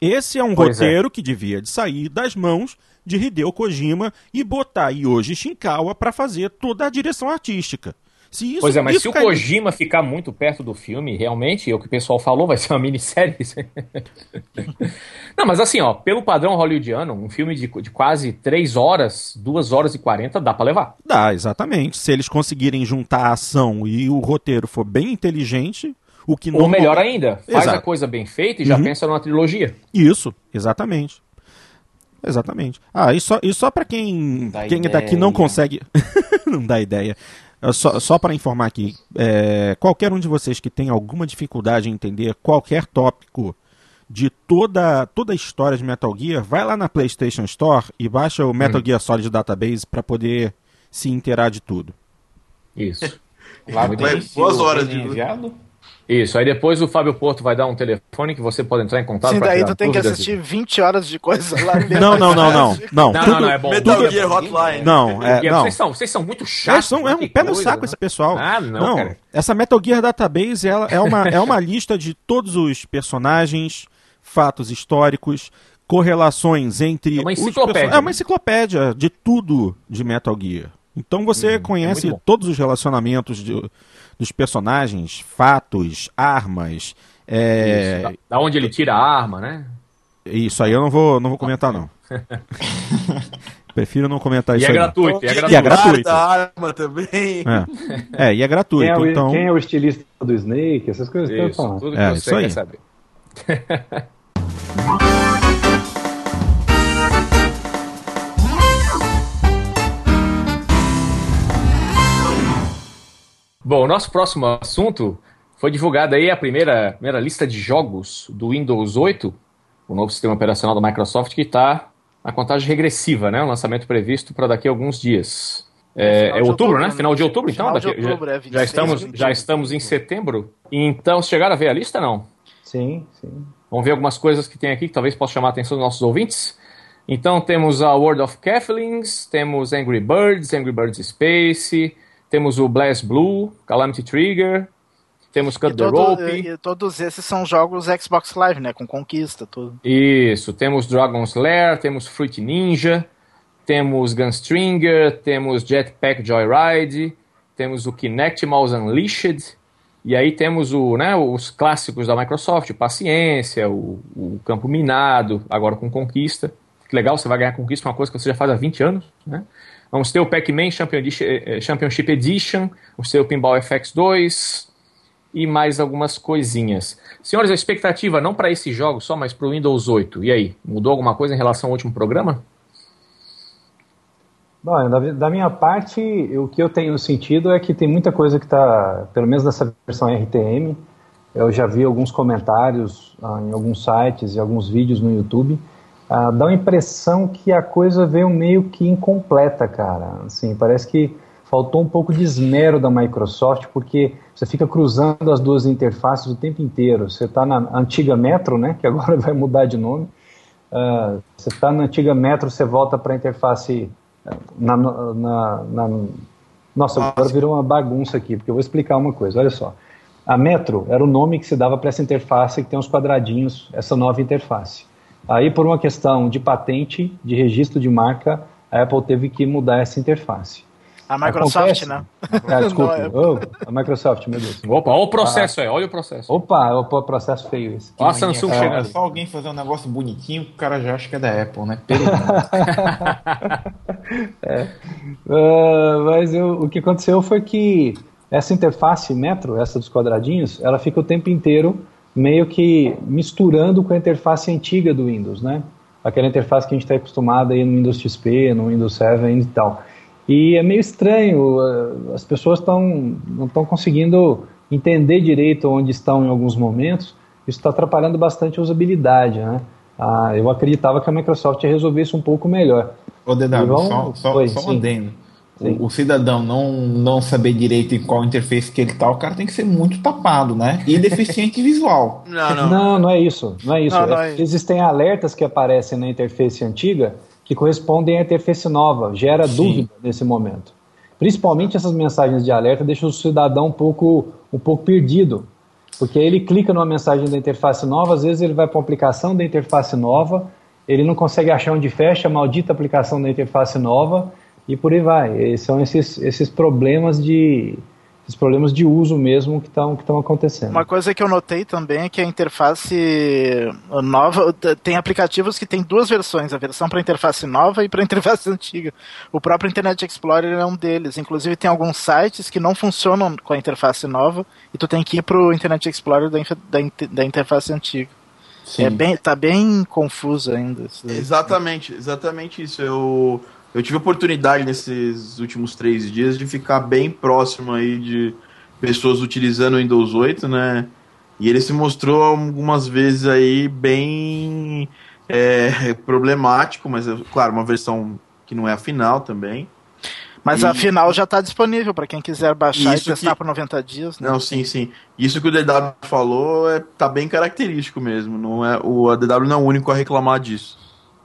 Esse é um roteiro que devia de sair das mãos de Hideo Kojima e botar Yoji Shinkawa para fazer toda a direção artística. Mas se o Kojima ficar muito perto do filme, realmente, é o que o pessoal falou, vai ser uma minissérie. Não, mas assim, pelo padrão hollywoodiano, um filme de quase 3 horas, 2 horas e 40, dá pra levar. Dá, exatamente. Se eles conseguirem juntar a ação e o roteiro for bem inteligente, o que Ou melhor ainda, faz a coisa bem feita e já pensa numa trilogia. Isso, exatamente. Exatamente. E só pra quem daqui não consegue... não dá ideia. Só para informar aqui, qualquer um de vocês que tem alguma dificuldade em entender qualquer tópico de toda a história de Metal Gear, vai lá na PlayStation Store e baixa o Metal Gear Solid Database para poder se inteirar de tudo. Isso. Lá tem 2 horas de enviado. Isso, aí depois o Fábio Porto vai dar um telefone que você pode entrar em contato. Sim, daí tu tem que assistir 20 horas de coisa lá. Não, é bom. Metal Gear Hotline. Não. Vocês são muito chatos. É um pé no saco esse pessoal. Não, cara. Essa Metal Gear Database é uma lista de todos os personagens, fatos históricos, correlações entre... É uma enciclopédia de tudo de Metal Gear. Então você conhece todos os relacionamentos dos personagens, fatos, armas. Da onde ele tira a arma, né? Isso aí eu não vou comentar, não. Prefiro não comentar isso aí. E é gratuito. A arma também. E é gratuito. Quem é o estilista do Snake? Essas coisas que eu falo. Tudo que você quer saber. Bom, o nosso próximo assunto foi divulgada aí a primeira lista de jogos do Windows 8, o novo sistema operacional da Microsoft, que está na contagem regressiva, né? O lançamento previsto para daqui a alguns dias. É outubro, né? Final de outubro, então? Já estamos em setembro. Então, chegaram a ver a lista, não? Sim. Vamos ver algumas coisas que tem aqui que talvez possa chamar a atenção dos nossos ouvintes. Então, temos a World of Keflings, temos Angry Birds Space... Temos o BlazBlue, Calamity Trigger, temos Cut the Rope. E todos esses são jogos Xbox Live, né? Com conquista, tudo. Isso, temos Dragon's Lair, temos Fruit Ninja, temos Gunstringer, temos Jetpack Joyride, temos o Kinect Mouse Unleashed, e aí temos os clássicos da Microsoft, Paciência, o Campo Minado, agora com conquista. Que legal, você vai ganhar conquista com uma coisa que você já faz há 20 anos, né? Vamos ter o Pac-Man Championship Edition, vamos ter o Pinball FX 2 e mais algumas coisinhas. Senhores, a expectativa não para esse jogo só, mas para o Windows 8. E aí, mudou alguma coisa em relação ao último programa? Bom, da minha parte, o que eu tenho sentido é que tem muita coisa que está, pelo menos nessa versão RTM, eu já vi alguns comentários em alguns sites e alguns vídeos no YouTube. Dá uma impressão que a coisa veio meio que incompleta, cara. Assim, parece que faltou um pouco de esmero da Microsoft, porque você fica cruzando as duas interfaces o tempo inteiro. Você está na antiga Metro, né, que agora vai mudar de nome. Você está na antiga Metro, você volta para a interface... Nossa, agora virou uma bagunça aqui, porque eu vou explicar uma coisa. Olha só. A Metro era o nome que se dava para essa interface que tem os quadradinhos, essa nova interface. Aí, por uma questão de patente, de registro de marca, a Apple teve que mudar essa interface. A Microsoft, né? Desculpa. A Microsoft, meu Deus. Opa, olha o processo aí, olha o processo. Opa, o processo feio esse. Olha a Samsung chegando. É só alguém fazer um negócio bonitinho, o cara já acha que é da Apple, né? Mas o que aconteceu foi que essa interface Metro, essa dos quadradinhos, ela fica o tempo inteiro meio que misturando com a interface antiga do Windows, né? Aquela interface que a gente está acostumado aí no Windows XP, no Windows 7 e tal. E é meio estranho, as pessoas não estão conseguindo entender direito onde estão em alguns momentos. Isso está atrapalhando bastante a usabilidade, né? Eu acreditava que a Microsoft ia resolver isso um pouco melhor. Ô, DW, só um adendo. O cidadão não saber direito em qual interface que ele tá, o cara tem que ser muito tapado, né? E deficiente visual. Não é isso. Não é isso. Existem alertas que aparecem na interface antiga que correspondem à interface nova. Gera dúvida nesse momento. Principalmente essas mensagens de alerta deixam o cidadão um pouco perdido. Porque ele clica numa mensagem da interface nova, às vezes ele vai para uma aplicação da interface nova, ele não consegue achar onde fecha a maldita aplicação da interface nova, e por aí vai. E são esses problemas de uso mesmo que estão acontecendo. Uma coisa que eu notei também é que a interface nova, tem aplicativos que tem duas versões, a versão para interface nova e para interface antiga. O próprio Internet Explorer é um deles. Inclusive tem alguns sites que não funcionam com a interface nova e tu tem que ir para o Internet Explorer da interface antiga. Sim. Tá bem confuso ainda. Exatamente isso. Eu tive a oportunidade nesses últimos 3 dias de ficar bem próximo aí de pessoas utilizando o Windows 8, né? E ele se mostrou algumas vezes aí bem problemático, mas claro, uma versão que não é a final também. Mas a final já está disponível para quem quiser baixar e testar por 90 dias. Né? Não, sim. Isso que o DW falou tá bem característico mesmo. A DW não é o único a reclamar disso.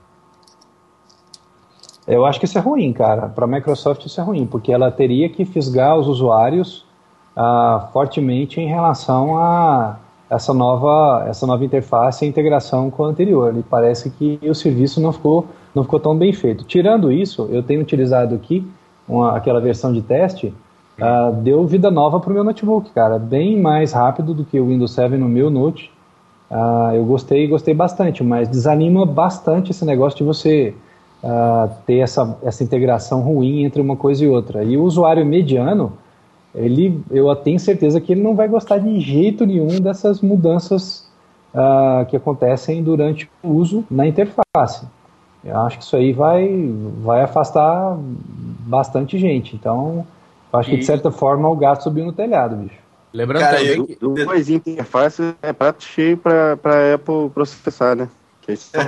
Eu acho que isso é ruim, cara. Para a Microsoft isso é ruim, porque ela teria que fisgar os usuários fortemente em relação a essa nova interface e a integração com a anterior. E parece que o serviço não ficou tão bem feito. Tirando isso, eu tenho utilizado aqui aquela versão de teste, deu vida nova para o meu notebook, cara. Bem mais rápido do que o Windows 7 no meu Note. Eu gostei bastante, mas desanima bastante esse negócio de você ter essa integração ruim entre uma coisa e outra. E o usuário mediano, eu tenho certeza que ele não vai gostar de jeito nenhum dessas mudanças que acontecem durante o uso na interface. Eu acho que isso aí vai afastar bastante gente. Então, eu acho que de certa forma o gato subiu no telhado, bicho. Lembrando também que duas interfaces é prato cheio para a Apple processar, né? Que são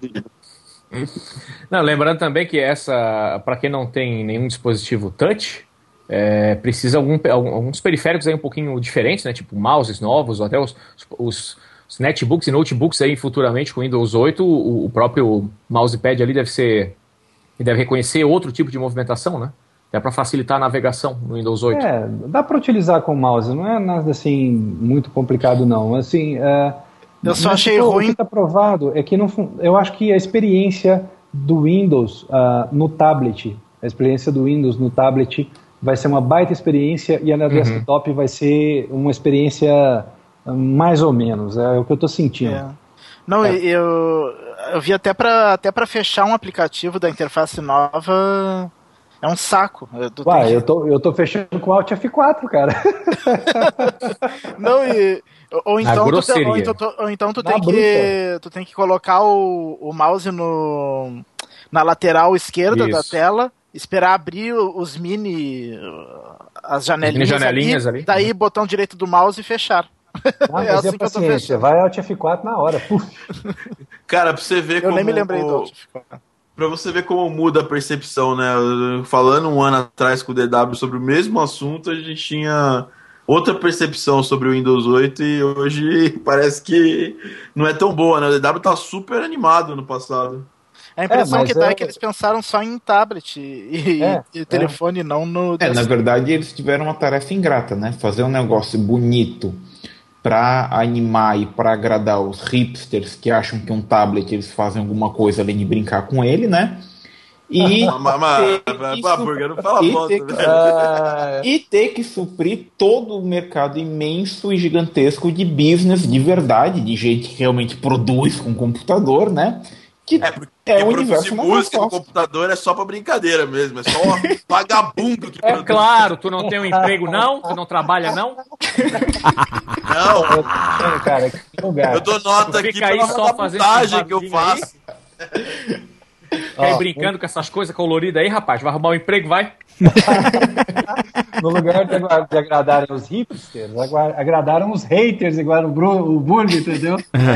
Não, lembrando também que para quem não tem nenhum dispositivo touch, precisa alguns periféricos aí um pouquinho diferentes, né? Tipo mouses novos, ou até os netbooks e notebooks aí futuramente com Windows 8, o próprio mousepad ali deve reconhecer outro tipo de movimentação, né? É para facilitar a navegação no Windows 8. Dá para utilizar com o mouse, não é nada assim muito complicado não. Assim, eu só achei ruim. O que está provado é que eu acho que a experiência do Windows no tablet, vai ser uma baita experiência e a na desktop vai ser uma experiência mais ou menos, é o que eu estou sentindo. Não, eu vi até para fechar um aplicativo da interface nova. É um saco. Eu tô fechando com Alt F4, cara. Não, ou então tu tem que colocar o mouse na lateral esquerda da tela, esperar abrir as janelinhas ali, daí botão direito do mouse e fechar. Assim que eu tô fechando. Vai Alt F4 na hora. Cara, pra você ver eu nem me lembrei do Alt F4. Pra você ver como muda a percepção, né? Falando um ano atrás com o DW sobre o mesmo assunto, a gente tinha outra percepção sobre o Windows 8 e hoje parece que não é tão boa, né? O DW tá super animado no passado. A impressão que dá é que eles pensaram só em tablet e telefone, não no... Na verdade, eles tiveram uma tarefa ingrata, né? Fazer um negócio bonito para animar e para agradar os hipsters que acham que um tablet eles fazem alguma coisa além de brincar com ele, né? E ter que suprir todo o mercado imenso e gigantesco de business de verdade, de gente que realmente produz com computador, né? O universo de música no computador é só pra brincadeira mesmo, é só vagabundo que produz. Claro, tu não tem um emprego não? Tu não trabalha não? Não. Cara, que lugar. Eu dou nota aqui pela montagem que eu faço. Aí brincando com essas coisas coloridas aí, rapaz, vai arrumar um emprego, vai? No lugar de agradarem os hipsters, agradaram os haters, igual o Burg, entendeu?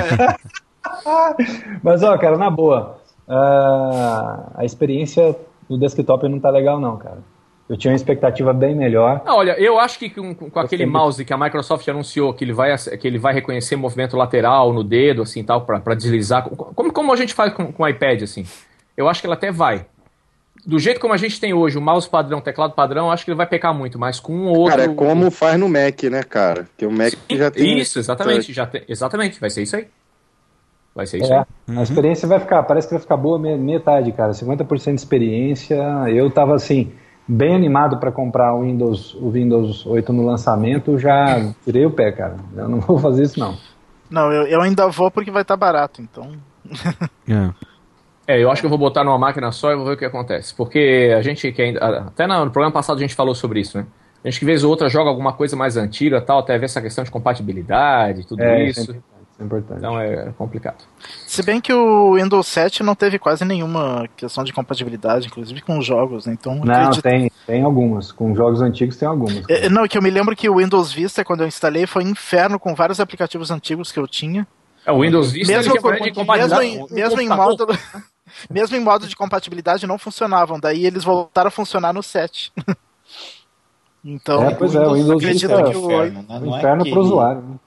Mas, cara, na boa, a experiência do desktop não tá legal não, cara. Eu tinha uma expectativa bem melhor. Olha, eu acho que com aquele mouse que a Microsoft anunciou que ele vai reconhecer movimento lateral no dedo, assim, tal, pra deslizar, como a gente faz com o iPad, assim, eu acho que ela até vai. do jeito como a gente tem hoje, o mouse padrão, teclado padrão, acho que ele vai pecar muito, mas com um outro... Cara, é como faz no Mac, né, cara? Porque o Mac já tem... Isso, exatamente, exatamente, vai ser isso aí. Vai ser isso aí. A experiência vai ficar, parece que vai ficar boa metade, cara, 50% de experiência. Eu tava, assim, bem animado para comprar o Windows 8 no lançamento, já tirei o pé, cara. Eu não vou fazer isso, não. Não, eu ainda vou porque vai estar barato, então... Eu acho que eu vou botar numa máquina só e vou ver o que acontece. Porque a gente, até no programa passado a gente falou sobre isso, né? A gente que vez ou outra joga alguma coisa mais antiga tal, até ver essa questão de compatibilidade, tudo isso. Isso é importante. Então é complicado. Se bem que o Windows 7 não teve quase nenhuma questão de compatibilidade, inclusive com os jogos, né? Então, não, tem algumas. Com jogos antigos tem algumas. Não, que eu me lembro que o Windows Vista, quando eu instalei, foi um inferno com vários aplicativos antigos que eu tinha. O Windows Vista mesmo em modo de compatibilidade não funcionavam, daí eles voltaram a funcionar no 7. Então, o Windows Vista é um inferno para o usuário, né?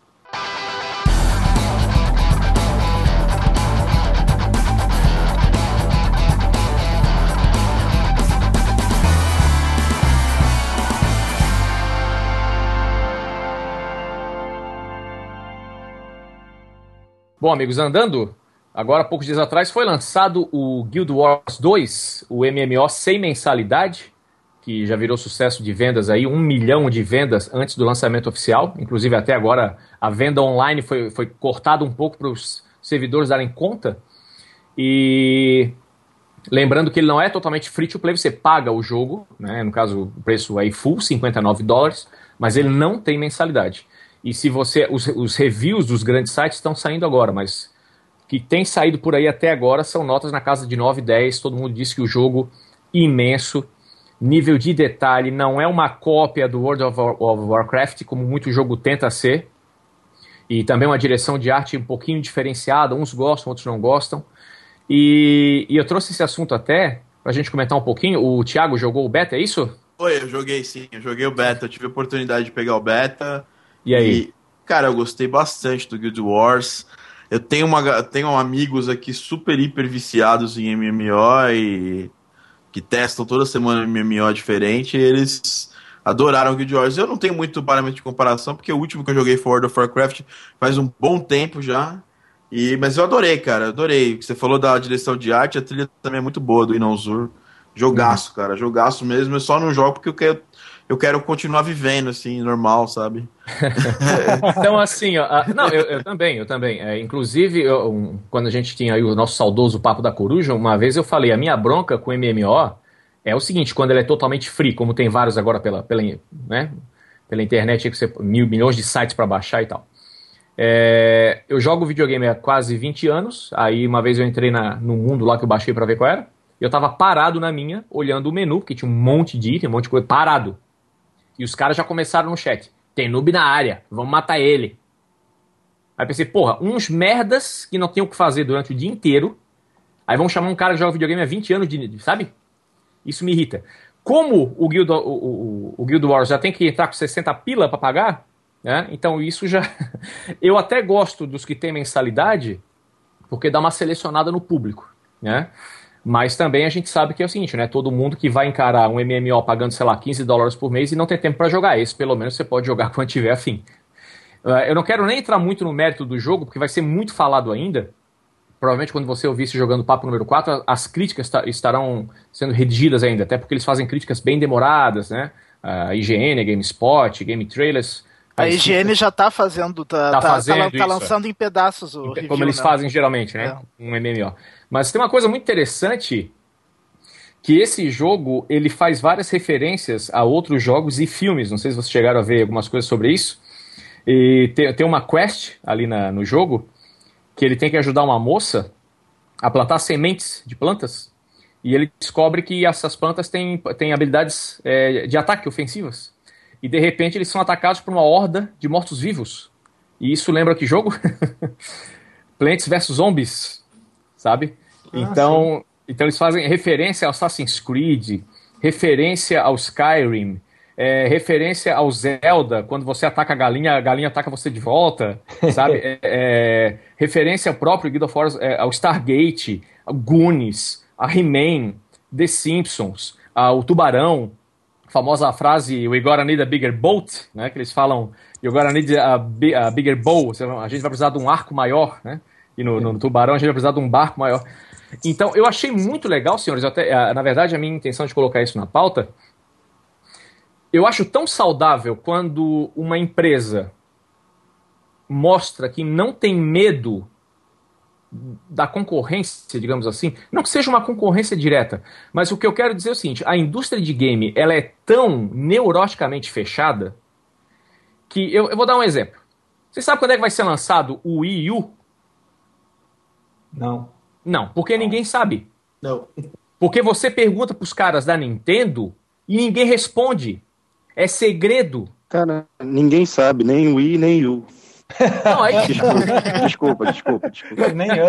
Bom, amigos, andando, agora há poucos dias atrás foi lançado o Guild Wars 2, o MMO sem mensalidade, que já virou sucesso de vendas aí, 1 milhão de vendas antes do lançamento oficial. Inclusive até agora a venda online foi cortada um pouco para os servidores darem conta. E lembrando que ele não é totalmente free to play, você paga o jogo, né? No caso o preço aí full, $59, mas ele não tem mensalidade. E se você, os reviews dos grandes sites estão saindo agora, mas que tem saído por aí até agora são notas na casa de 9, 10. Todo mundo diz que o jogo imenso, nível de detalhe, não é uma cópia do World of Warcraft, como muito jogo tenta ser. E também uma direção de arte um pouquinho diferenciada, uns gostam, outros não gostam. E eu trouxe esse assunto até pra gente comentar um pouquinho. O Thiago jogou o beta, é isso? Foi, eu joguei sim, eu joguei o beta, eu tive a oportunidade de pegar o beta. E aí? Cara, eu gostei bastante do Guild Wars. Eu tenho amigos aqui super, hiper viciados em MMO e que testam toda semana MMO diferente, e eles adoraram o Guild Wars. Eu não tenho muito parâmetro de comparação, porque o último que eu joguei foi World of Warcraft faz um bom tempo já. Mas eu adorei, cara, adorei. Você falou da direção de arte, a trilha também é muito boa do Inazur. Jogaço, cara, jogaço mesmo. Eu só não jogo porque eu quero continuar vivendo, assim, normal, sabe? Então, assim, não, eu também. Inclusive, quando a gente tinha aí o nosso saudoso Papo da Coruja, uma vez eu falei, a minha bronca com o MMO é o seguinte, quando ele é totalmente free, como tem vários agora pela internet, aí que você milhões de sites para baixar e tal. Eu jogo videogame há quase 20 anos, aí uma vez eu entrei no mundo lá que eu baixei para ver qual era, e eu tava parado na minha, olhando o menu, porque tinha um monte de item, um monte de coisa, parado. E os caras já começaram no chat. Tem noob na área, vamos matar ele. Aí pensei, porra, uns merdas que não tem o que fazer durante o dia inteiro. Aí vão chamar um cara que joga videogame há 20 anos, sabe? Isso me irrita. Como o Guild Wars já tem que entrar com 60 pila pra pagar, né? Então isso já... Eu até gosto dos que tem mensalidade, porque dá uma selecionada no público, né? Mas também a gente sabe que é o seguinte, né? Todo mundo que vai encarar um MMO pagando, sei lá, $15 por mês e não tem tempo para jogar. Esse, pelo menos, você pode jogar quando tiver afim. Eu não quero nem entrar muito no mérito do jogo, porque vai ser muito falado ainda. Provavelmente, quando você ouvir esse Jogando Papo número 4, as críticas estarão sendo redigidas ainda, até porque eles fazem críticas bem demoradas, né? A IGN, GameSpot, Game Trailers... A IGN já tá fazendo, tá lançando em pedaços o review, como eles fazem geralmente, né? Um MMO. Mas tem uma coisa muito interessante, que esse jogo, ele faz várias referências a outros jogos e filmes. Não sei se vocês chegaram a ver algumas coisas sobre isso. E tem uma quest ali no jogo, que ele tem que ajudar uma moça a plantar sementes de plantas, e ele descobre que essas plantas têm habilidades de ataque ofensivas. E de repente eles são atacados por uma horda de mortos-vivos. E isso lembra que jogo? Plants vs Zombies, sabe? Então eles fazem referência ao Assassin's Creed, referência ao Skyrim, referência ao Zelda, quando você ataca a galinha ataca você de volta, sabe? Referência ao próprio Guild of Wars, ao Stargate, ao Goonies, a He-Man. The Simpsons, o Tubarão, a famosa frase "We gotta need a bigger boat", né, que eles falam "You gotta need a bigger boat", a gente vai precisar de um arco maior, né, e no Tubarão a gente vai precisar de um barco maior. Então eu achei muito legal, senhores, na verdade a minha intenção de colocar isso na pauta, eu acho tão saudável quando uma empresa mostra que não tem medo da concorrência, digamos assim, não que seja uma concorrência direta, mas o que eu quero dizer é o seguinte: a indústria de game, ela é tão neuroticamente fechada que, eu vou dar um exemplo. Você sabe quando é que vai ser lançado o Wii U? Não, porque ninguém sabe. Não. Porque você pergunta pros caras da Nintendo e ninguém responde. É segredo. Cara, ninguém sabe, nem Wii, nem U. Não, aí... Desculpa. Nem eu.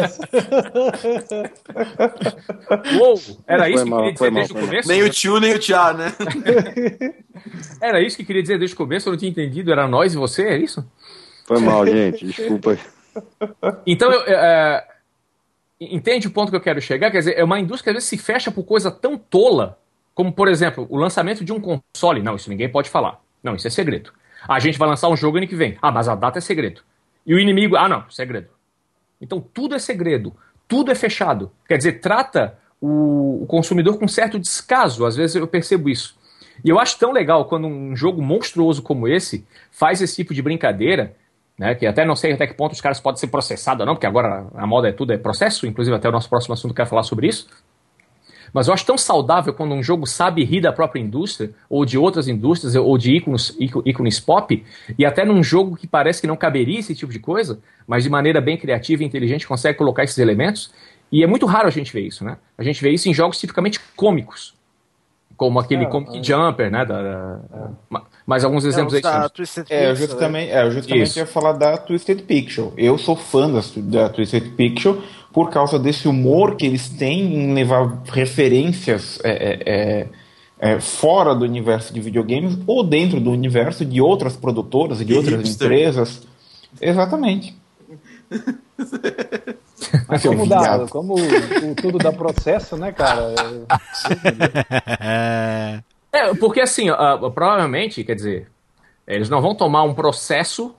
Uou, era isso que queria dizer desde o começo? Nem o tio, nem o tchá, né? Era isso que queria dizer desde o começo, eu não tinha entendido, era nós e você, é isso? Foi mal, gente, desculpa. Então, entende o ponto que eu quero chegar? Quer dizer, é uma indústria que às vezes se fecha por coisa tão tola, como, por exemplo, o lançamento de um console. Não, isso ninguém pode falar. Não, isso é segredo. A gente vai lançar um jogo ano que vem. Mas a data é segredo. E o inimigo... não, segredo. Então tudo é segredo. Tudo é fechado. Quer dizer, trata o consumidor com certo descaso. Às vezes eu percebo isso. E eu acho tão legal quando um jogo monstruoso como esse faz esse tipo de brincadeira, né, que até não sei até que ponto os caras podem ser processados ou não, porque agora a moda tudo é processo. Inclusive até o nosso próximo assunto eu quero falar sobre isso. Mas eu acho tão saudável quando um jogo sabe rir da própria indústria, ou de outras indústrias, ou de ícones pop, e até num jogo que parece que não caberia esse tipo de coisa, mas de maneira bem criativa e inteligente consegue colocar esses elementos. E é muito raro a gente ver isso, né? A gente vê isso em jogos tipicamente cômicos, como aquele Comic Jumper, né? Mais alguns exemplos aí. Eu justamente ia falar da Twisted Pixel. Eu sou fã da Twisted Pixel por causa desse humor que eles têm em levar referências fora do universo de videogames ou dentro do universo de outras produtoras e de outras empresas. Exatamente. Mas como tudo dá processo, né, cara? Porque assim, provavelmente, quer dizer, eles não vão tomar um processo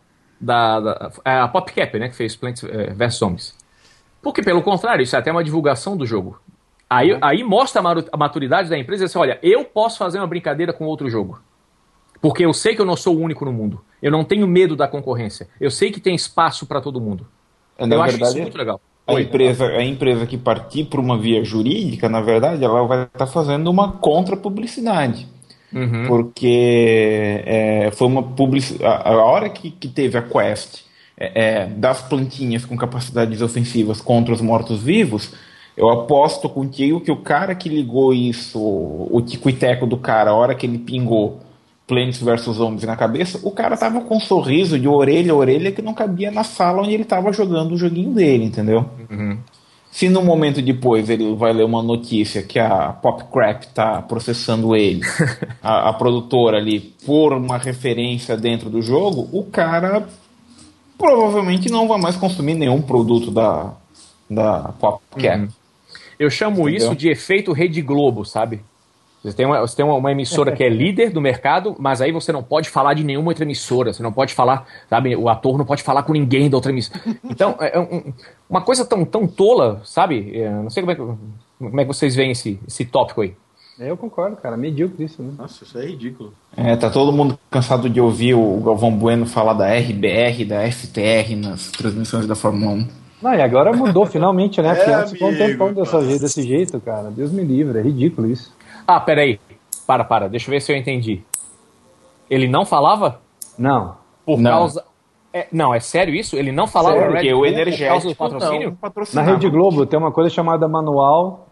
a PopCap, né, que fez Plants vs Zombies. Porque, pelo contrário, isso é até uma divulgação do jogo. Aí mostra a maturidade da empresa e diz assim, olha, eu posso fazer uma brincadeira com outro jogo. Porque eu sei que eu não sou o único no mundo. Eu não tenho medo da concorrência. Eu sei que tem espaço para todo mundo. Eu acho isso muito legal. A empresa que partir por uma via jurídica, na verdade, ela vai estar fazendo uma contra-publicidade. Uhum. Porque foi uma publicidade. A hora que teve a Quest das plantinhas com capacidades ofensivas contra os mortos-vivos, eu aposto contigo que o cara que ligou isso, o tico e teco do cara, a hora que ele pingou Plants vs Zombies na cabeça, o cara tava com um sorriso de orelha a orelha que não cabia na sala onde ele tava jogando o joguinho dele, entendeu? Uhum. Se no momento depois ele vai ler uma notícia que a PopCrap tá processando ele, a produtora ali, por uma referência dentro do jogo, o cara provavelmente não vai mais consumir nenhum produto da PopCap. Uhum. Eu chamo isso de efeito Rede Globo, sabe? Você tem uma emissora que é líder do mercado, mas aí você não pode falar de nenhuma outra emissora. Você não pode falar, sabe? O ator não pode falar com ninguém da outra emissora. Então, uma coisa tão tola, sabe? Não sei como é que vocês veem esse tópico aí. Eu concordo, cara. Medíocre isso, né? Nossa, isso é ridículo. Tá todo mundo cansado de ouvir o Galvão Bueno falar da RBR, da FTR nas transmissões da Fórmula 1. Não, e agora mudou finalmente, né? Porque antes ficou um tempão desse jeito, cara. Deus me livre, é ridículo isso. Peraí. Para. Deixa eu ver se eu entendi. Ele não falava? Não. Por causa... Não, é sério isso? Ele não falava porque o energético por causa do patrocínio? Na Rede Globo tem uma coisa chamada manual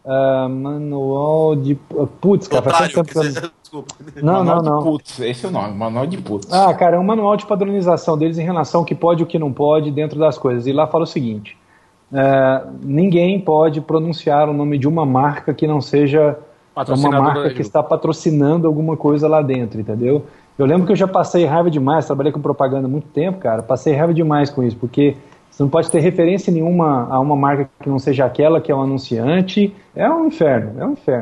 de... Putz, cara, faz tanto tempo. Desculpa. Não. Putz, esse é o nome, manual de putz. Cara, é um manual de padronização deles em relação ao que pode e o que não pode dentro das coisas. E lá fala o seguinte, ninguém pode pronunciar o nome de uma marca que não seja uma marca que está patrocinando alguma coisa lá dentro, entendeu? Eu lembro que eu já passei raiva demais, trabalhei com propaganda há muito tempo, cara, passei raiva demais com isso, porque você não pode ter referência nenhuma a uma marca que não seja aquela que é o anunciante. É um inferno, cara.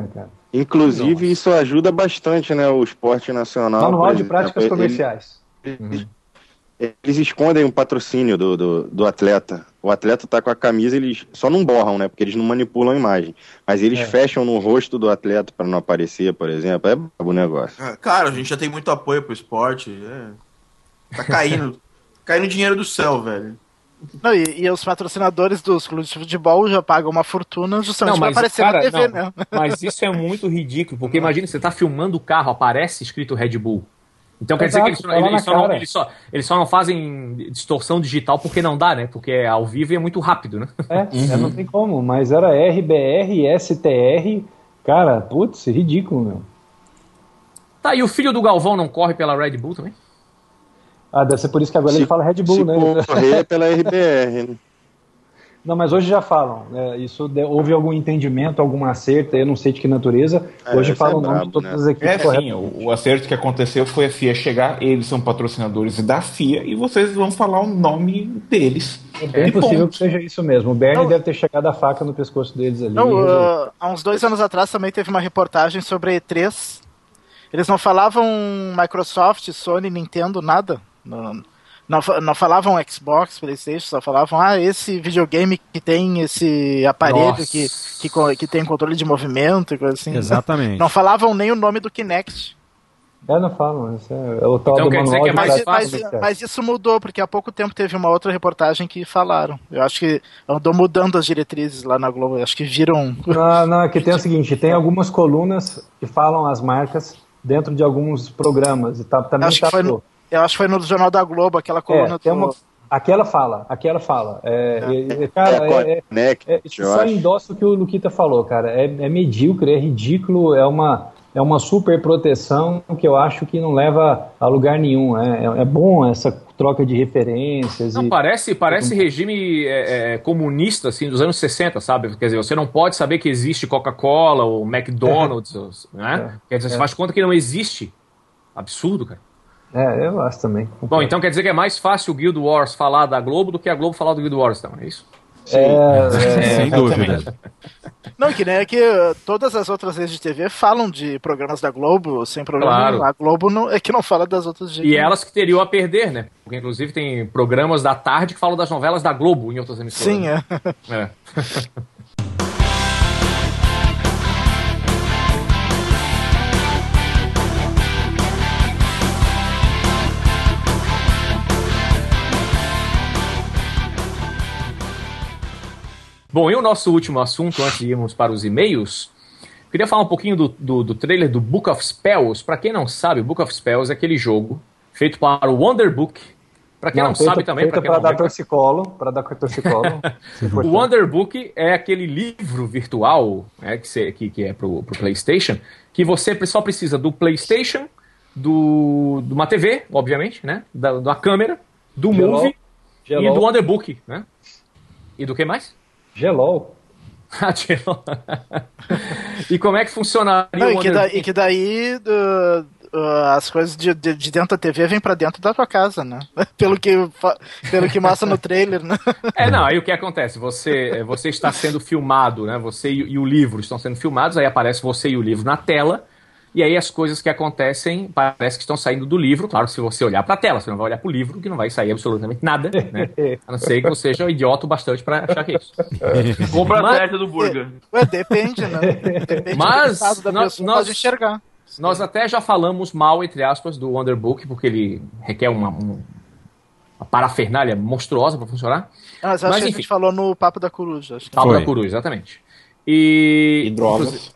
Inclusive, isso ajuda bastante, né, o esporte nacional. Manual de práticas comerciais. Eles escondem o patrocínio do atleta. O atleta tá com a camisa, eles só não borram, né? Porque eles não manipulam a imagem. Mas eles fecham no rosto do atleta para não aparecer, por exemplo. É brabo o negócio. Cara, a gente já tem muito apoio pro esporte. Tá caindo. Caindo dinheiro do céu, velho. Não, e os patrocinadores dos clubes de futebol já pagam uma fortuna justamente para aparecer na TV, né? Mas isso é muito ridículo, porque imagina, você tá filmando o carro, aparece escrito Red Bull. Então quer dizer que eles só não fazem distorção digital porque não dá, né? Porque é ao vivo e é muito rápido, né? Não tem como, mas era RBR, STR, cara, putz, ridículo, meu. Tá, e o filho do Galvão não corre pela Red Bull também? Deve ser por isso que agora ele fala Red Bull, né? Correr pela RBR, né? Não, mas hoje já falam. Houve algum entendimento, algum acerto, eu não sei de que natureza. Hoje falam o nome de todas as equipes. Sim, o acerto que aconteceu foi a FIA chegar, eles são patrocinadores da FIA e vocês vão falar o nome deles. É bem possível que seja isso mesmo. O Bernie deve ter chegado a faca no pescoço deles ali. Há uns 2 anos atrás também teve uma reportagem sobre a E3. Eles não falavam Microsoft, Sony, Nintendo, nada. Não falavam Xbox, PlayStation, só falavam esse videogame que tem esse aparelho que tem controle de movimento e coisa assim. Exatamente. Não falavam nem o nome do Kinect. Não falam. Isso é o tal então, do quer dizer que é mais fácil. Mas isso mudou, porque há pouco tempo teve uma outra reportagem que falaram. Eu acho que andou mudando as diretrizes lá na Globo. Eu acho que viram... Não, é que tem o seguinte, tem algumas colunas que falam as marcas dentro de alguns programas. E também eu acho que foi no Jornal da Globo, aquela coluna. Aquela fala. Isso só endossa o que o Luquita falou, cara. É medíocre, é ridículo, é uma super proteção que eu acho que não leva a lugar nenhum. É bom essa troca de referências. Não, parece regime comunista, assim, dos anos 60, sabe? Quer dizer, você não pode saber que existe Coca-Cola ou McDonald's, né? Quer dizer, você faz conta que não existe. Absurdo, cara. Eu acho também. Bom, então quer dizer que é mais fácil o Guild Wars falar da Globo do que a Globo falar do Guild Wars, então, é isso? Sem dúvida. Não, que nem é que todas as outras redes de TV falam de programas da Globo sem problema. Claro. A Globo é que não fala das outras redes. E elas que teriam a perder, né? Porque inclusive tem programas da tarde que falam das novelas da Globo em outras emissoras. Sim, é. Bom, e o nosso último assunto, antes de irmos para os e-mails, queria falar um pouquinho do trailer do Book of Spells. Para quem não sabe, o Book of Spells é aquele jogo feito para o Wonder Book. Para quem não sabe também... Para dar torcicolo. O Wonder Book é aquele livro virtual que é para o PlayStation, que você só precisa do PlayStation, de uma TV, obviamente, né? Da câmera, do Movie e do Wonder Book, né? E do que mais? Gelol. E como é que funcionaria o Wonder Book? E que daí as coisas de dentro da TV vêm pra dentro da tua casa, né? Pelo que mostra no trailer, né? Aí o que acontece? Você está sendo filmado, né? Você e o livro estão sendo filmados, aí aparece você e o livro na tela, e aí as coisas que acontecem parece que estão saindo do livro. Claro, se você olhar pra tela, você não vai olhar pro livro, que não vai sair absolutamente nada, né? A não ser que você seja idiota o bastante pra achar que é isso. Compra perto do burger. Depende, né? Depende mas do caso da pessoa pode enxergar. Nós até já falamos mal, entre aspas, do Wonder Book, porque ele requer uma parafernália monstruosa para funcionar. Mas acho que a gente falou no Papo da Coruja. Acho que Papo da Coruja, exatamente. E drogas.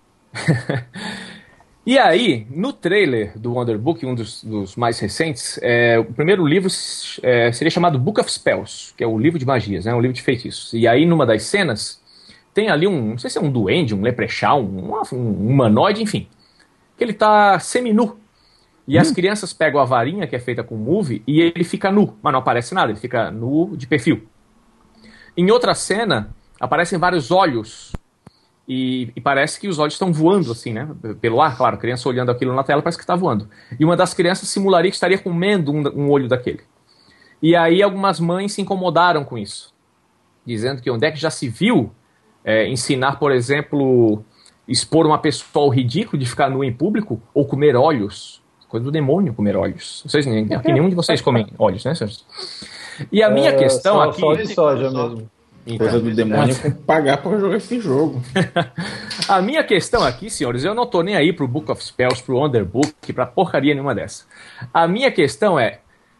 E aí, no trailer do Wonder Book, um dos mais recentes, o primeiro livro seria chamado Book of Spells, que é o livro de magias, né, um livro de feitiços. E aí, numa das cenas, tem ali não sei se é um duende, um leprechaun, um humanoide, enfim, que ele tá seminu. E as crianças pegam a varinha, que é feita com Move, e ele fica nu, mas não aparece nada, ele fica nu de perfil. Em outra cena, aparecem vários olhos, e parece que os olhos estão voando, assim, né? Pelo ar, claro, a criança olhando aquilo na tela parece que está voando. E uma das crianças simularia que estaria comendo um olho daquele. E aí algumas mães se incomodaram com isso, dizendo que onde é que já se viu ensinar, por exemplo, expor uma pessoa ao ridículo de ficar nu em público ou comer óleos. Coisa do demônio comer óleos. Vocês, aqui nenhum de vocês comem óleos, né, senhores? E a minha questão aqui... Só de soja mesmo. Coisa do demônio é pagar pra jogar esse jogo. A minha questão aqui, senhores, eu não tô nem aí pro Book of Spells, pro Underbook, pra porcaria nenhuma dessa. A minha questão é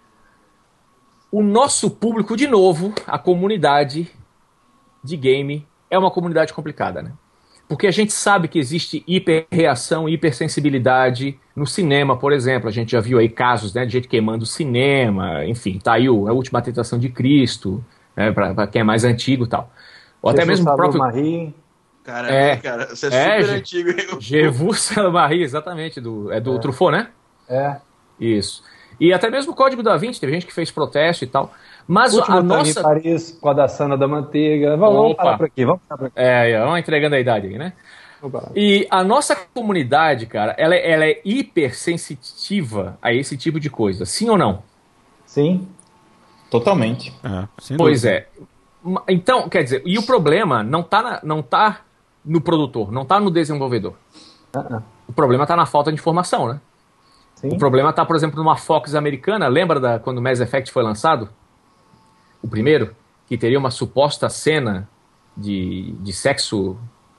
o nosso público, de novo, a comunidade de game é uma comunidade complicada, né? Porque a gente sabe que existe hiperreação, hipersensibilidade no cinema, por exemplo. A gente já viu aí casos, né, de gente queimando o cinema, enfim, tá aí a Última Tentação de Cristo, né, pra quem é mais antigo e tal. Ou até mesmo o próprio... Marie. Caramba, cara, você é super antigo. Jevu Salamarie, exatamente, do Truffaut, né? Isso. E até mesmo o Código da Vinci, teve gente que fez protesto e tal. Mas a nossa... em Paris, com a da Sana da Manteiga. Vamos parar por aqui, vamos parar por aqui. Vamos entregando a idade aí, né? E a nossa comunidade, cara, ela é hipersensitiva a esse tipo de coisa. Sim ou não? Sim. Totalmente. Pois é. Então, quer dizer, e o problema não tá no produtor, não tá no desenvolvedor. O problema tá na falta de informação, né? Sim. O problema tá, por exemplo, numa Fox americana. Lembra quando o Mass Effect foi lançado? O primeiro? Que teria uma suposta cena de sexo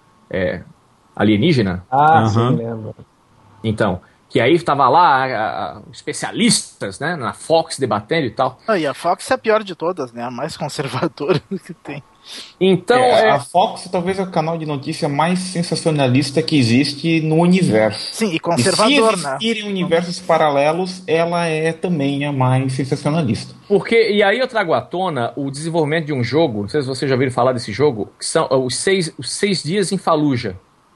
alienígena. Sim, lembro. Então, que aí tava lá especialistas, né, na Fox debatendo e tal. E a Fox é a pior de todas, né? A mais conservadora que tem. Então, a Fox talvez é o canal de notícia mais sensacionalista que existe no universo. Sim, e conservador, né? Se existirem universos paralelos, ela é também a mais sensacionalista. Porque, e aí eu trago à tona o desenvolvimento de um jogo, não sei se vocês já ouviram falar desse jogo, que são os 6 dias em Fallujah.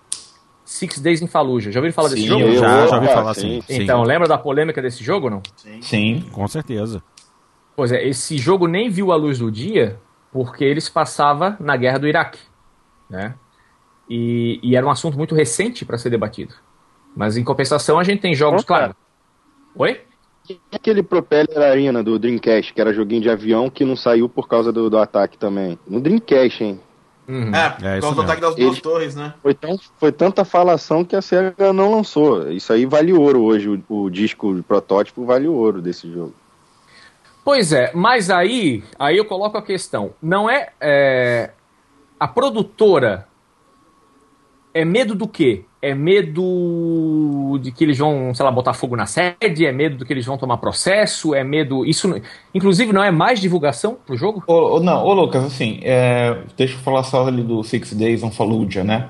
6 Days in Fallujah. Já ouviram falar desse jogo? Já ouvi falar, sim. Então, lembra da polêmica desse jogo ou não? Sim, com certeza. Pois é, esse jogo nem viu a luz do dia porque ele se passava na guerra do Iraque, né? E era um assunto muito recente para ser debatido. Mas em compensação a gente tem jogos, claro. Oi? E aquele Propeller Arena do Dreamcast, que era joguinho de avião que não saiu por causa do ataque também. No Dreamcast, hein? Por causa do ataque das duas torres, né? Foi tanta falação que a SEGA não lançou. Isso aí vale ouro hoje. O disco de protótipo vale ouro desse jogo. Pois é, mas aí eu coloco a questão. Não a produtora é medo do quê? É medo de que eles vão, sei lá, botar fogo na sede? É medo de que eles vão tomar processo? É medo... Isso, inclusive, não é mais divulgação pro jogo? Não, Lucas, assim, deixa eu falar só ali do 6 Days in Fallujah, né?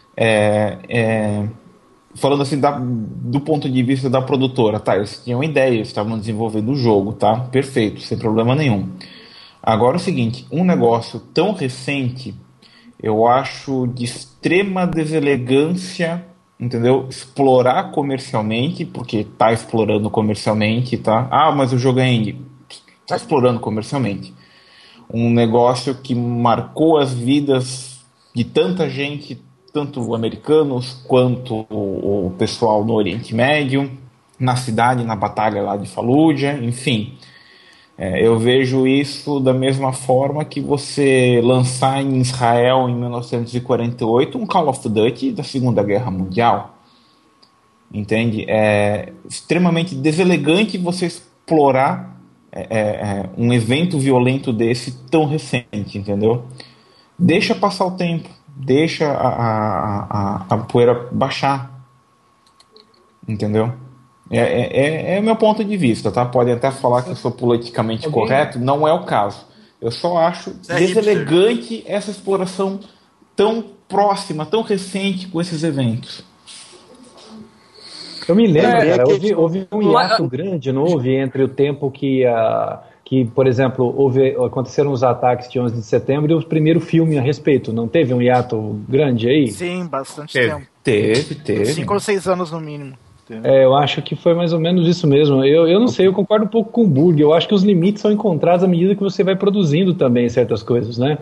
Falando assim, do ponto de vista da produtora, tá? Eles tinham ideia, eles estavam desenvolvendo o jogo, tá? Perfeito, sem problema nenhum. Agora é o seguinte, um negócio tão recente... Eu acho de extrema deselegância, entendeu? Explorar comercialmente, porque tá explorando comercialmente, tá? Mas o jogo é indie. Tá explorando comercialmente. Um negócio que marcou as vidas de tanta gente, tanto americanos quanto o pessoal no Oriente Médio, na cidade, na batalha lá de Fallujah, enfim... eu vejo isso da mesma forma que você lançar em Israel em 1948 um Call of Duty da Segunda Guerra Mundial. Entende? É extremamente deselegante você explorar um evento violento desse tão recente, entendeu? Deixa passar o tempo, deixa a poeira baixar, entendeu? É meu ponto de vista, tá? Podem até falar que eu sou politicamente correto, não é o caso. Eu só acho deselegante essa exploração tão próxima, tão recente com esses eventos. Eu me lembro, cara, houve um hiato grande, não houve, entre o tempo que, por exemplo, aconteceram os ataques de 11 de setembro e o primeiro filme a respeito. Não teve um hiato grande aí? Sim, bastante tempo. Teve. 5 ou 6 anos no mínimo. Eu acho que foi mais ou menos isso mesmo. Eu não sei, eu concordo um pouco com o Burg. Eu acho que os limites são encontrados à medida que você vai produzindo também certas coisas, né?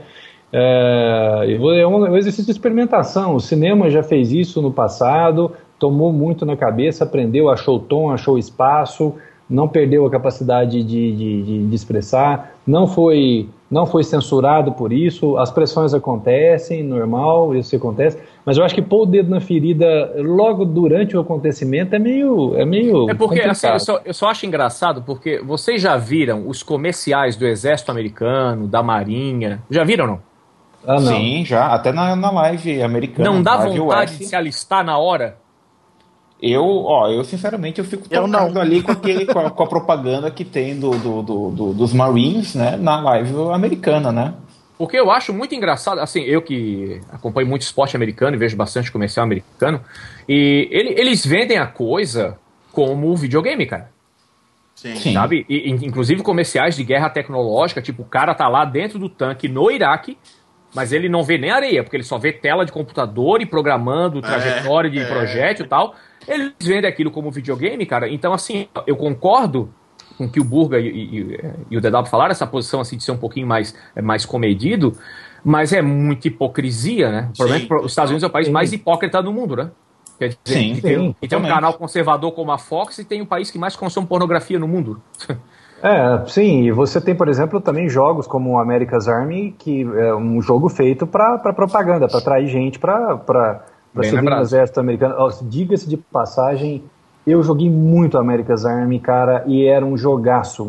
É um exercício de experimentação. O cinema já fez isso no passado, tomou muito na cabeça, aprendeu, achou o tom, achou o espaço, não perdeu a capacidade de expressar, não foi não foi censurado por isso, as pressões acontecem, normal, isso acontece, mas eu acho que pôr o dedo na ferida logo durante o acontecimento é meio porque assim, complicado. eu só acho engraçado porque vocês já viram os comerciais do Exército Americano, da Marinha, já viram não? Ah, não. Sim, já, até na live americana. Não dá live vontade US. de se alistar na hora? Eu sinceramente, eu fico tocado ali com a propaganda que tem dos Marines, né, na live americana, né? Porque eu acho muito engraçado, assim, eu que acompanho muito esporte americano e vejo bastante comercial americano, e eles vendem a coisa como videogame, cara. Sim. Sabe? E, inclusive comerciais de guerra tecnológica, tipo, o cara tá lá dentro do tanque no Iraque, mas ele não vê nem areia, porque ele só vê tela de computador e programando trajetória de projétil e tal. Eles vendem aquilo como videogame, cara. Então, assim, eu concordo com o que o Burga e o DW falaram, essa posição assim, de ser um pouquinho mais comedido, mas é muita hipocrisia, né? O problema é que os Estados Unidos é o país mais hipócrita do mundo, né? Quer dizer, tem um canal conservador como a Fox e tem um país que mais consome pornografia no mundo. Sim, e você tem, por exemplo, também jogos como o America's Army, que é um jogo feito para propaganda, para atrair gente para servir no exército americano. Diga-se de passagem, eu joguei muito America's Army, cara, e era um jogaço.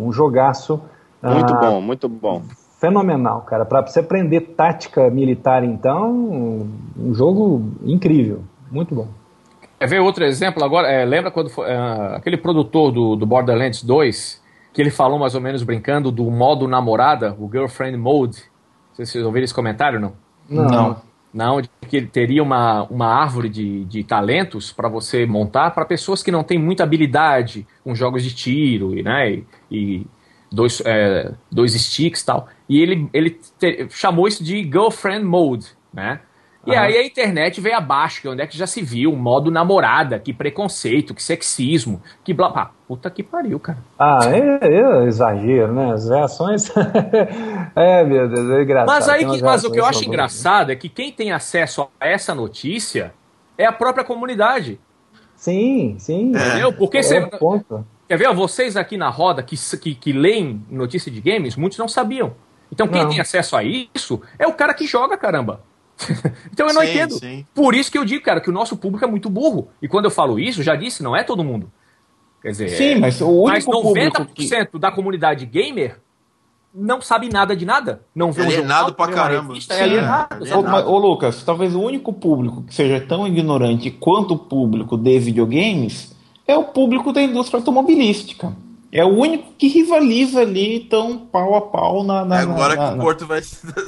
Muito bom. Fenomenal, cara. Para você aprender tática militar, então, um jogo incrível, muito bom. Quer ver outro exemplo agora? Lembra quando foi, aquele produtor do Borderlands 2, que ele falou mais ou menos brincando do modo namorada, o Girlfriend Mode? Não sei se vocês ouviram esse comentário, não? Não, de que ele teria uma árvore de talentos para você montar para pessoas que não têm muita habilidade com jogos de tiro e dois sticks e tal. E ele chamou isso de Girlfriend Mode, né? E aí a internet veio abaixo, que onde é que já se viu um modo namorada, que preconceito, que sexismo, que blá, blá. Puta que pariu, cara. É exagero, né? As reações... meu Deus, é engraçado. Mas o que eu acho engraçado é que quem tem acesso a essa notícia é a própria comunidade. Sim. Entendeu? Porque você... ponto. Quer ver? Vocês aqui na roda que leem notícia de games, muitos não sabiam. Então quem tem acesso a isso é o cara que joga, caramba. Então eu não entendo. Sim. Por isso que eu digo, cara, que o nosso público é muito burro. E quando eu falo isso, já disse, não é todo mundo. Quer dizer, mas o único 90% da comunidade gamer não sabe nada de nada. Não vê alienado pra caramba. Ô Lucas, talvez o único público que seja tão ignorante quanto o público de videogames é o público da indústria automobilística. É o único que rivaliza ali, tão pau a pau agora que o Porto vai...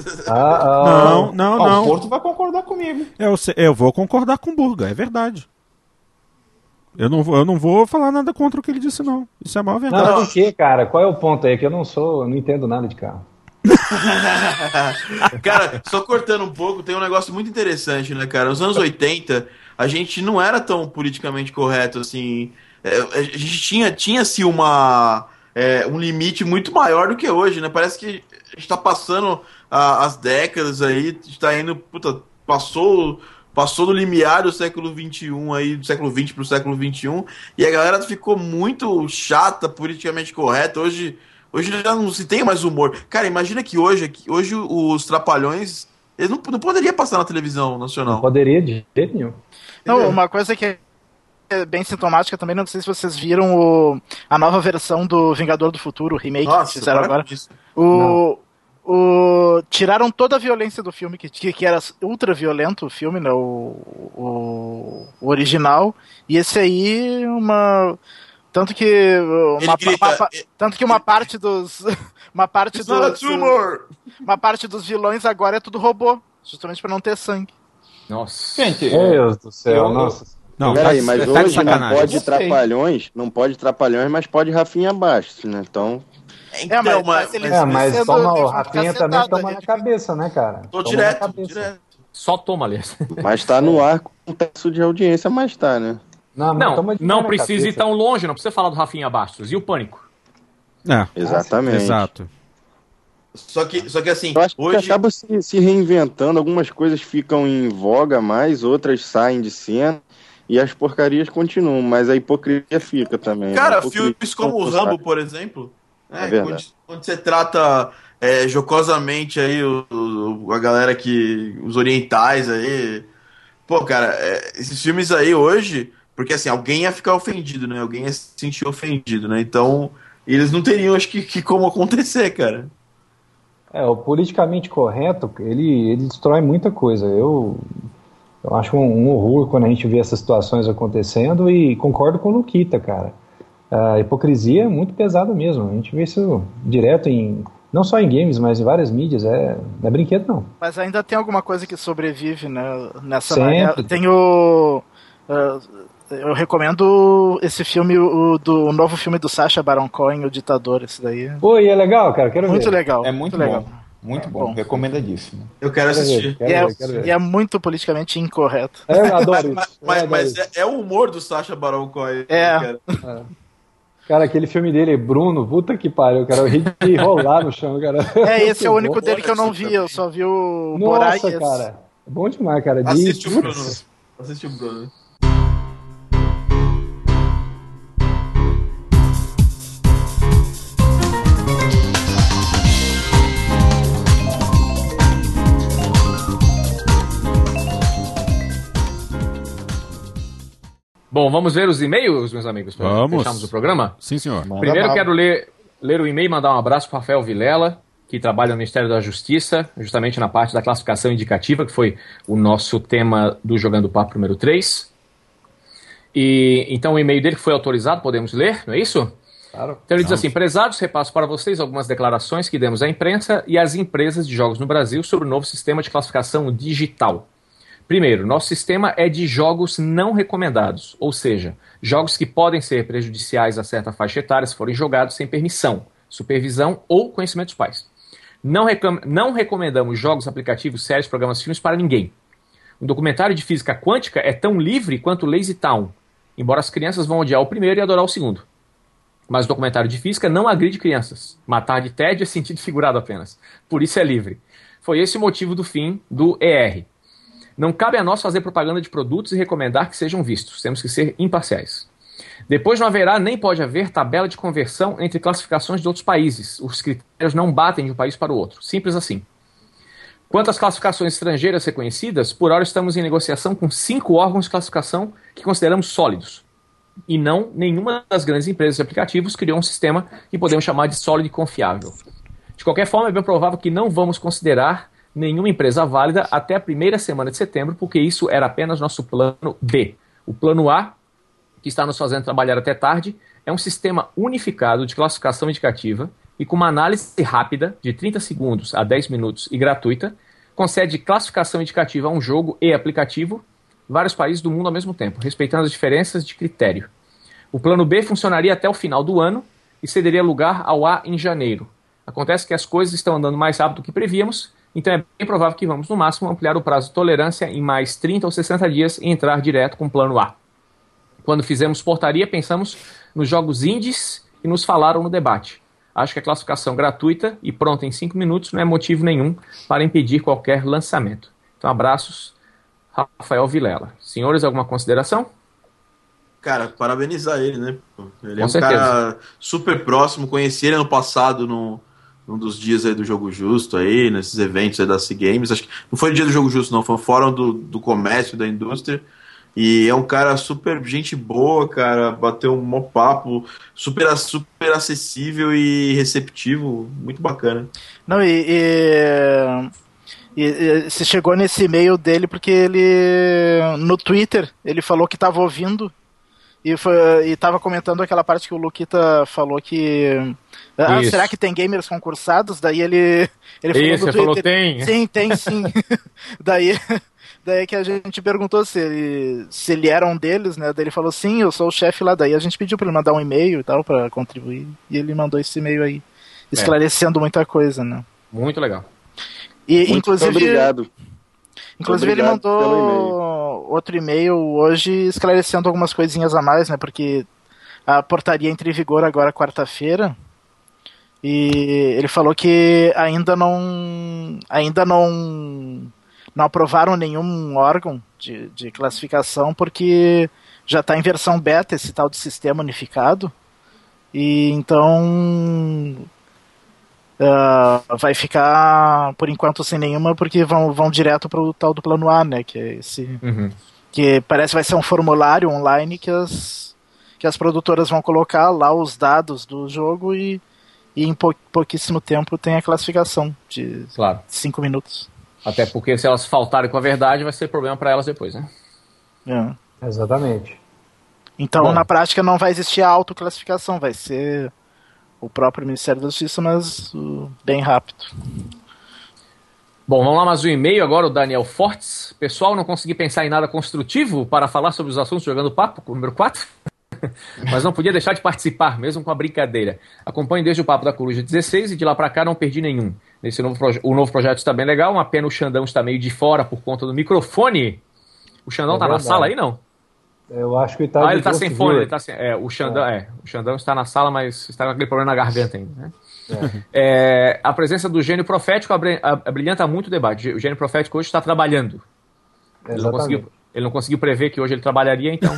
Não. O Porto vai concordar comigo. Eu vou concordar com o Burga, é verdade. Eu não vou falar nada contra o que ele disse, não. Isso é a maior verdade. Não, por quê, cara? Qual é o ponto aí? Que eu não entendo nada de carro. Cara, só cortando um pouco, tem um negócio muito interessante, né, cara? Nos anos 80, a gente não era tão politicamente correto, assim... A gente tinha-se um limite muito maior do que hoje, né? Parece que a gente tá passando as décadas aí, a gente tá indo... Passou do limiar do século XXI aí, do século XX pro século XXI, e a galera ficou muito chata, politicamente correta. Hoje já não se tem mais humor. Cara, imagina que hoje os Trapalhões, eles não poderiam passar na televisão nacional. Não poderia de jeito nenhum. Não, uma coisa que é bem sintomática também, não sei se vocês viram a nova versão do Vingador do Futuro, o remake que fizeram agora. Tiraram toda a violência do filme, que era ultra violento o filme, né, o original, e esse aí tanto que uma parte dos uma parte dos vilões agora é tudo robô, justamente para não ter sangue. Nossa. Gente, Deus do céu, nossa. Não, peraí, mas hoje não pode Trapalhões, mas pode Rafinha Bastos, né? Então... mas toma o Rafinha também toma na cabeça, né, cara? Tô direto. Só toma, aliás. Mas tá no ar com um terço de audiência, mas tá, né? Não precisa ir tão longe, não precisa falar do Rafinha Bastos. E o Pânico? Exatamente. Exato. Só que assim, eu acho que acaba se reinventando, algumas coisas ficam em voga mais, outras saem de cena. E as porcarias continuam, mas a hipocrisia fica também. Cara, filmes como o Rambo, por exemplo, É onde você trata jocosamente aí a galera os orientais aí. Pô, cara, esses filmes aí hoje, porque assim, alguém ia ficar ofendido, né? Alguém ia se sentir ofendido, né? Então, eles não teriam, acho que como acontecer, cara. O politicamente correto, ele destrói muita coisa. Eu acho um horror quando a gente vê essas situações acontecendo e concordo com o Luquita, cara. A hipocrisia é muito pesada mesmo. A gente vê isso direto não só em games, mas em várias mídias. Não é brinquedo, não. Mas ainda tem alguma coisa que sobrevive, né, nessa Sempre. Tem o... eu recomendo esse filme, o novo filme do Sacha Baron Cohen, O Ditador, esse daí. Pô, e é legal, cara, quero ver. Muito legal. É muito legal. Bom. Muito bom, recomendadíssimo. Eu quero assistir. Quero ver. E é muito politicamente incorreto. Eu adoro isso. Mas é o humor do Sacha Baron Cohen. Cara, aquele filme dele, Bruno, puta que pariu, cara, eu ri de rolar no chão, cara. Esse é o único dele que eu não vi, eu só vi o Moraes. Nossa, cara, é bom demais, cara. Assiste o Bruno. Assiste o Bruno. Bom, vamos ver os e-mails, meus amigos, para fecharmos o programa? Sim, senhor. Primeiro quero ler o e-mail e mandar um abraço para Rafael Vilela, que trabalha no Ministério da Justiça, justamente na parte da classificação indicativa, que foi o nosso tema do Jogando Papo número 3. E então o e-mail dele que foi autorizado, podemos ler, não é isso? Claro. Então ele diz assim: prezados, repasso para vocês algumas declarações que demos à imprensa e às empresas de jogos no Brasil sobre o novo sistema de classificação digital. Primeiro, nosso sistema é de jogos não recomendados, ou seja, jogos que podem ser prejudiciais a certa faixa etária se forem jogados sem permissão, supervisão ou conhecimento dos pais. Não recomendamos jogos, aplicativos, séries, programas, filmes para ninguém. Um documentário de física quântica é tão livre quanto Lazy Town, embora as crianças vão odiar o primeiro e adorar o segundo. Mas o documentário de física não agride crianças. Matar de tédio é sentido figurado apenas. Por isso é livre. Foi esse o motivo do fim do ER. Não cabe a nós fazer propaganda de produtos e recomendar que sejam vistos. Temos que ser imparciais. Depois não haverá nem pode haver tabela de conversão entre classificações de outros países. Os critérios não batem de um país para o outro. Simples assim. Quanto às classificações estrangeiras reconhecidas, por hora estamos em negociação com 5 órgãos de classificação que consideramos sólidos. E não nenhuma das grandes empresas de aplicativos criou um sistema que podemos chamar de sólido e confiável. De qualquer forma, é bem provável que não vamos considerar nenhuma empresa válida até a primeira semana de setembro, porque isso era apenas nosso plano B. O plano A, que está nos fazendo trabalhar até tarde, é um sistema unificado de classificação indicativa e com uma análise rápida, de 30 segundos a 10 minutos e gratuita, concede classificação indicativa a um jogo e aplicativo vários países do mundo ao mesmo tempo, respeitando as diferenças de critério. O plano B funcionaria até o final do ano e cederia lugar ao A em janeiro. Acontece que as coisas estão andando mais rápido do que prevíamos, então é bem provável que vamos, no máximo, ampliar o prazo de tolerância em mais 30 ou 60 dias e entrar direto com o plano A. Quando fizemos portaria, pensamos nos jogos indies e nos falaram no debate. Acho que a classificação gratuita e pronta em 5 minutos não é motivo nenhum para impedir qualquer lançamento. Então, abraços, Rafael Vilela. Senhores, alguma consideração? Cara, parabenizar ele, né? Ele Com é um certeza. cara super próximo. Conheci ele ano passado num dos dias aí do Jogo Justo aí, nesses eventos aí da C-Games. Acho que não foi o dia do Jogo Justo, não. Foi o fórum do comércio, da indústria. E é um cara super gente boa, cara. Bateu um mó papo, super acessível e receptivo. Muito bacana. Não, e se chegou nesse e-mail dele porque ele, no Twitter, ele falou que estava ouvindo e tava comentando aquela parte que o Luquita falou que... será que tem gamers concursados? Daí ele falou Isso, no você falou Twitter, tem. Tem sim. Daí que a gente perguntou se ele era um deles, né? Daí ele falou, sim, eu sou o chefe lá. Daí a gente pediu para ele mandar um e-mail e tal, para contribuir. E ele mandou esse e-mail aí, esclarecendo muita coisa, né? Muito legal. E, Muito inclusive, obrigado. Inclusive ele mandou outro e-mail hoje esclarecendo algumas coisinhas a mais, né? Porque a portaria entra em vigor agora quarta-feira. E ele falou que ainda não aprovaram nenhum órgão de classificação porque já está em versão beta esse tal de sistema unificado. E então vai ficar, por enquanto, sem nenhuma, porque vão direto para o tal do plano A, né? Que é esse... Que parece que vai ser um formulário online que as produtoras vão colocar lá os dados do jogo e em pouquíssimo tempo tem a classificação de 5 minutos. Até porque se elas faltarem com a verdade, vai ser problema para elas depois, né? Exatamente. Então, na prática, não vai existir a autoclassificação, vai ser o próprio Ministério da Justiça, mas bem rápido. Bom, vamos lá, mais um e-mail agora, o Daniel Fortes. Pessoal, não consegui pensar em nada construtivo para falar sobre os assuntos Jogando Papo, com o número 4, mas não podia deixar de participar, mesmo com a brincadeira. Acompanho desde o Papo da Coruja 16 e de lá para cá não perdi nenhum. O novo projeto está bem legal, uma pena o Xandão está meio de fora por conta do microfone. O Xandão tá na sala aí, não? Eu acho que ele tá sem fone, ele tá sem... o Xandão está na sala, mas está com aquele problema na garganta ainda, né? A presença do gênio profético abrilhanta muito o debate. O gênio profético hoje está trabalhando. Ele não conseguiu prever que hoje ele trabalharia, então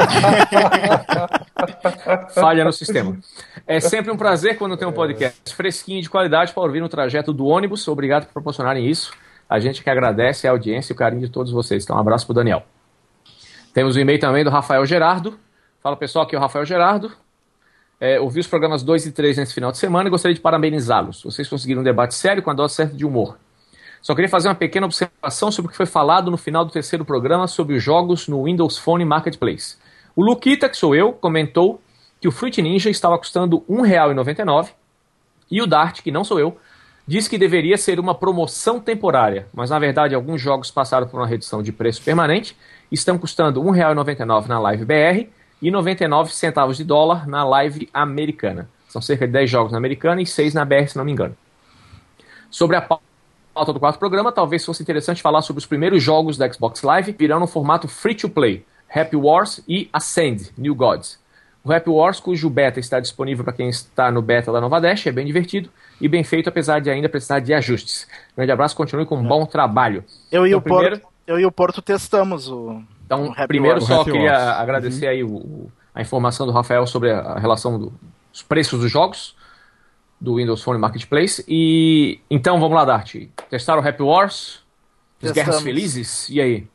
falha no sistema. É sempre um prazer quando tem um podcast fresquinho de qualidade para ouvir no trajeto do ônibus. Obrigado por proporcionarem isso. A gente que agradece a audiência e o carinho de todos vocês. Então um abraço pro Daniel. Temos um e-mail também do Rafael Gerardo. Fala pessoal, aqui é o Rafael Gerardo. Ouvi os programas 2 e 3 nesse final de semana e gostaria de parabenizá-los. Vocês conseguiram um debate sério com a dose certa de humor. Só queria fazer uma pequena observação sobre o que foi falado no final do terceiro programa sobre os jogos no Windows Phone Marketplace. O Luquita, que sou eu, comentou que o Fruit Ninja estava custando R$ 1,99 e o Dart, que não sou eu, disse que deveria ser uma promoção temporária, mas na verdade alguns jogos passaram por uma redução de preço permanente, estão custando R$ 1,99 na Live BR e 99 centavos de dólar na Live americana. São cerca de 10 jogos na americana e 6 na BR, se não me engano. Sobre a pauta do quarto programa, talvez fosse interessante falar sobre os primeiros jogos da Xbox Live, virão no formato free-to-play, Happy Wars e Ascend, New Gods. O Happy Wars, cujo beta está disponível para quem está no beta da Nova Dash, é bem divertido e bem feito, apesar de ainda precisar de ajustes. Grande abraço, continue com um bom trabalho. Eu e o Porto testamos o primeiro Wars. Só queria agradecer aí a informação do Rafael sobre a relação dos preços dos jogos do Windows Phone Marketplace. E então vamos lá, Dart. Testaram o Happy Wars? As Guerras Felizes? E aí?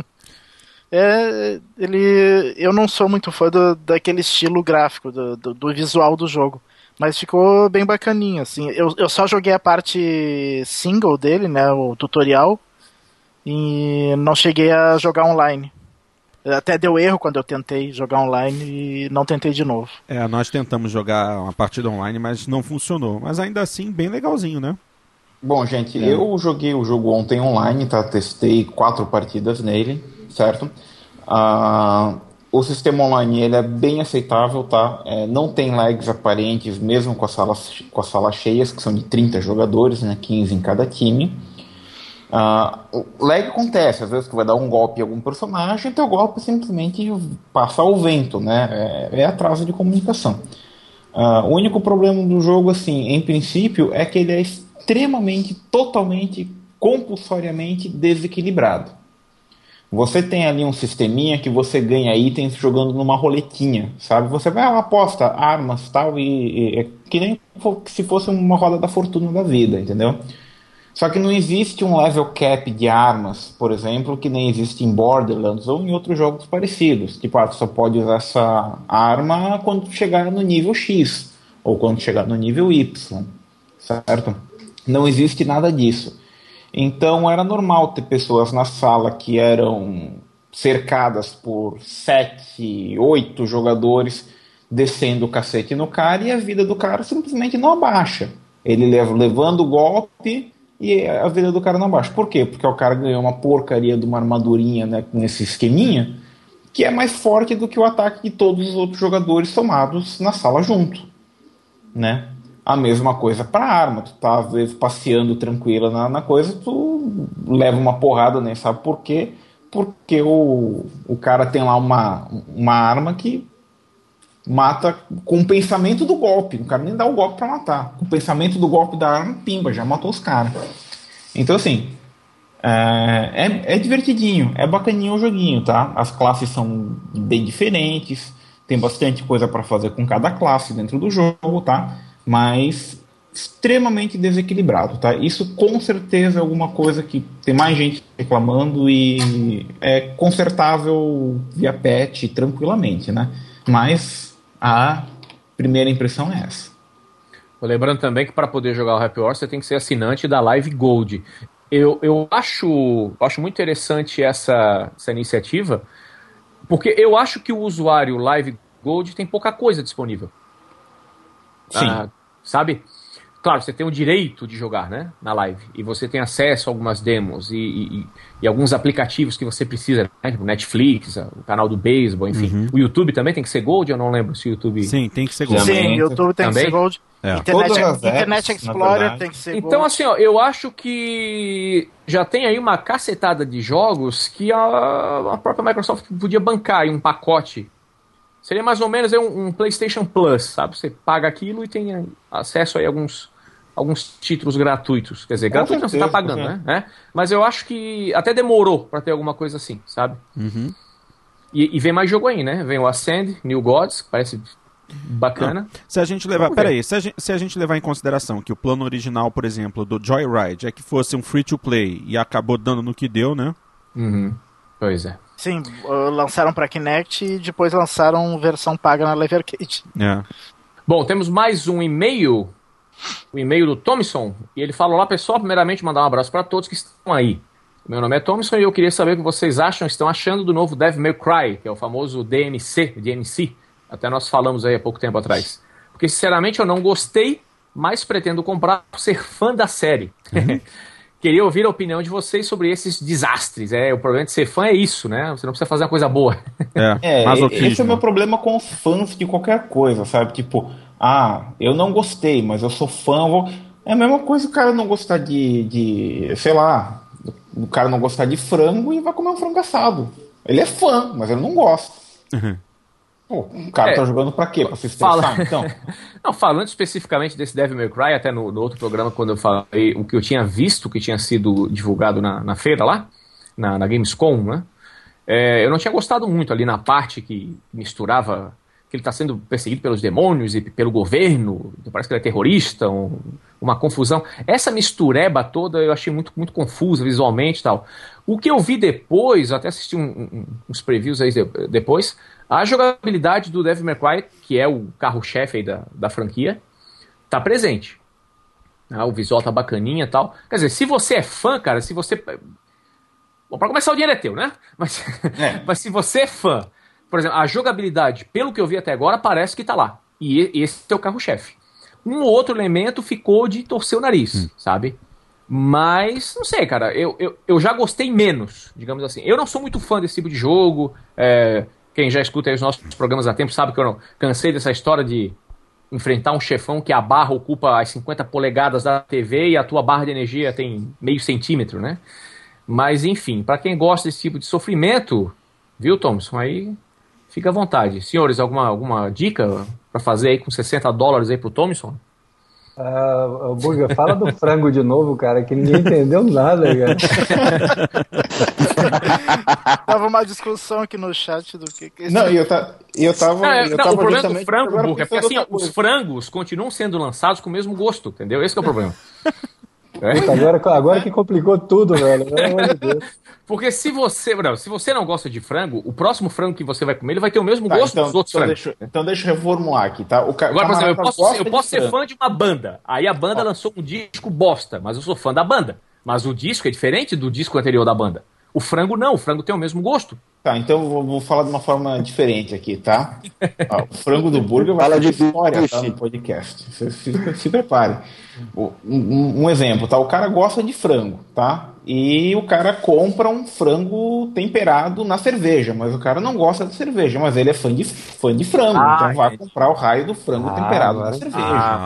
Eu não sou muito fã daquele estilo gráfico, do visual do jogo, mas ficou bem bacaninho, assim. Eu só joguei a parte single dele, né, o tutorial, e não cheguei a jogar online. Até deu erro quando eu tentei jogar online e não tentei de novo. Nós tentamos jogar uma partida online, mas não funcionou. Mas ainda assim, bem legalzinho, né? Bom, gente, eu joguei o jogo ontem online, tá? Testei 4 partidas nele, certo? O sistema online ele é bem aceitável, tá? Não tem lags aparentes, mesmo com as salas cheias, que são de 30 jogadores, né? 15 em cada time. O lag acontece, às vezes tu vai dar um golpe em algum personagem e teu golpe simplesmente passa ao vento, né? É atraso de comunicação. O único problema do jogo, assim, em princípio, é que ele é extremamente, totalmente, compulsoriamente desequilibrado. Você tem ali um sisteminha que você ganha itens jogando numa roletinha, sabe? Você vai lá, aposta armas tal, e é que nem se fosse uma roda da fortuna da vida, entendeu? Só que não existe um level cap de armas, por exemplo, que nem existe em Borderlands ou em outros jogos parecidos. Tipo, tu só pode usar essa arma quando tu chegar no nível X, ou quando chegar no nível Y, certo? Não existe nada disso. Então era normal ter pessoas na sala que eram cercadas por 7, 8 jogadores descendo o cacete no cara e a vida do cara simplesmente não abaixa. Ele levando o golpe e a vida do cara não abaixa. Por quê? Porque o cara ganhou uma porcaria de uma armadurinha, né, nesse esqueminha que é mais forte do que o ataque de todos os outros jogadores somados na sala junto, né? A mesma coisa para arma. Tu tá às vezes passeando tranquila na coisa, tu leva uma porrada, nem sabe por quê? Porque o cara tem lá uma arma que mata com o pensamento do golpe. O cara nem dá o golpe para matar. Com o pensamento do golpe da arma, pimba, já matou os caras. Então assim, é divertidinho, é bacaninho o joguinho, tá? As classes são bem diferentes, tem bastante coisa para fazer com cada classe dentro do jogo, tá? Mas extremamente desequilibrado, tá? Isso com certeza é alguma coisa que tem mais gente reclamando e é consertável via patch tranquilamente, né? Mas a primeira impressão é essa. Lembrando também que para poder jogar o Happy Hour você tem que ser assinante da Live Gold. Eu acho muito interessante essa iniciativa, porque eu acho que o usuário Live Gold tem pouca coisa disponível. Sim. Sabe? Claro, você tem o direito de jogar, né, na live, e você tem acesso a algumas demos e alguns aplicativos que você precisa, né, tipo Netflix, o canal do beisebol, enfim. O YouTube também tem que ser Gold, eu não lembro se o YouTube... Sim, tem que ser Gold. Sim, o YouTube tem também? que ser Gold. Internet Explorer tem que ser Gold. Então, assim, ó, eu acho que já tem aí uma cacetada de jogos que a própria Microsoft podia bancar aí um pacote. Seria mais ou menos um PlayStation Plus, sabe? Você paga aquilo e tem acesso aí a alguns títulos gratuitos. Quer dizer, gratuito não, você tá pagando, né? Mas eu acho que até demorou pra ter alguma coisa assim, sabe? E vem mais jogo aí, né? Vem o Ascend, New Gods, que parece bacana. Não. Se a gente levar, se a gente levar em consideração que o plano original, por exemplo, do Joyride é que fosse um free-to-play e acabou dando no que deu, né? Pois é. Sim, lançaram pra Kinect e depois lançaram versão paga na Live Arcade. Bom, temos mais um e-mail, o e-mail do Thomson, e ele falou lá, pessoal, primeiramente mandar um abraço para todos que estão aí. Meu nome é Thomson e eu queria saber o que vocês estão achando do novo Devil May Cry, que é o famoso DMC, até nós falamos aí há pouco tempo atrás. Porque, sinceramente, eu não gostei, mas pretendo comprar por ser fã da série. Queria ouvir a opinião de vocês sobre esses desastres. O problema de ser fã é isso, né? Você não precisa fazer uma coisa boa. Esse é o meu problema com os fãs de qualquer coisa, sabe? Tipo, eu não gostei, mas eu sou fã. É a mesma coisa o cara não gostar sei lá, o cara não gostar de frango e vai comer um frango assado. Ele é fã, mas ele não gosta. Pô, o cara tá jogando pra quê? Pra se estressar, então? Não, falando especificamente desse Devil May Cry, até no outro programa, quando eu falei o que eu tinha visto, que tinha sido divulgado na feira lá, na Gamescom, né? Eu não tinha gostado muito ali na parte que misturava que ele está sendo perseguido pelos demônios e pelo governo, parece que ele é terrorista, uma confusão. Essa mistureba toda eu achei muito, muito confusa visualmente e tal. O que eu vi depois, até assisti uns previews aí depois, a jogabilidade do Devil May Cry, que é o carro-chefe aí da franquia, tá presente. O visual tá bacaninha e tal. Quer dizer, se você é fã, cara, se você... Bom, pra começar o dinheiro é teu, né? Mas se você é fã, por exemplo, a jogabilidade, pelo que eu vi até agora, parece que tá lá. E esse é o carro-chefe. Um outro elemento ficou de torcer o nariz, sabe? Mas, não sei, cara, eu já gostei menos, digamos assim. Eu não sou muito fã desse tipo de jogo. Quem já escuta aí os nossos programas há tempo sabe que eu não cansei dessa história de enfrentar um chefão que a barra ocupa as 50 polegadas da TV e a tua barra de energia tem meio centímetro, né? Mas, enfim, pra quem gosta desse tipo de sofrimento, viu, Thomson, aí fica à vontade. Senhores, alguma dica pra fazer aí com $60 aí pro Thomson? Burger, fala do frango de novo, cara, que ninguém entendeu nada, cara. Tava uma discussão aqui no chat do que Não, eu tava o problema do frango, Burger, é porque assim, os frangos continuam sendo lançados com o mesmo gosto, entendeu? Esse que é o problema. Puta, agora que complicou tudo, velho. Pelo amor de Deus. Porque se você não gosta de frango, o próximo frango que você vai comer, ele vai ter o mesmo gosto dos outros frangos. Então deixa eu reformular aqui, tá? Agora, por exemplo, eu posso ser fã de uma banda. Aí a banda lançou um disco bosta, mas eu sou fã da banda. Mas o disco é diferente do disco anterior da banda. O frango não, o frango tem o mesmo gosto. Tá, então eu vou falar de uma forma diferente aqui, tá? O frango do Burger vai falar de história, tá, no podcast. Se prepare. Um exemplo, tá? O cara gosta de frango, tá? E o cara compra um frango temperado na cerveja, mas o cara não gosta de cerveja, mas ele é fã de frango, então vai comprar o raio do frango temperado na cerveja.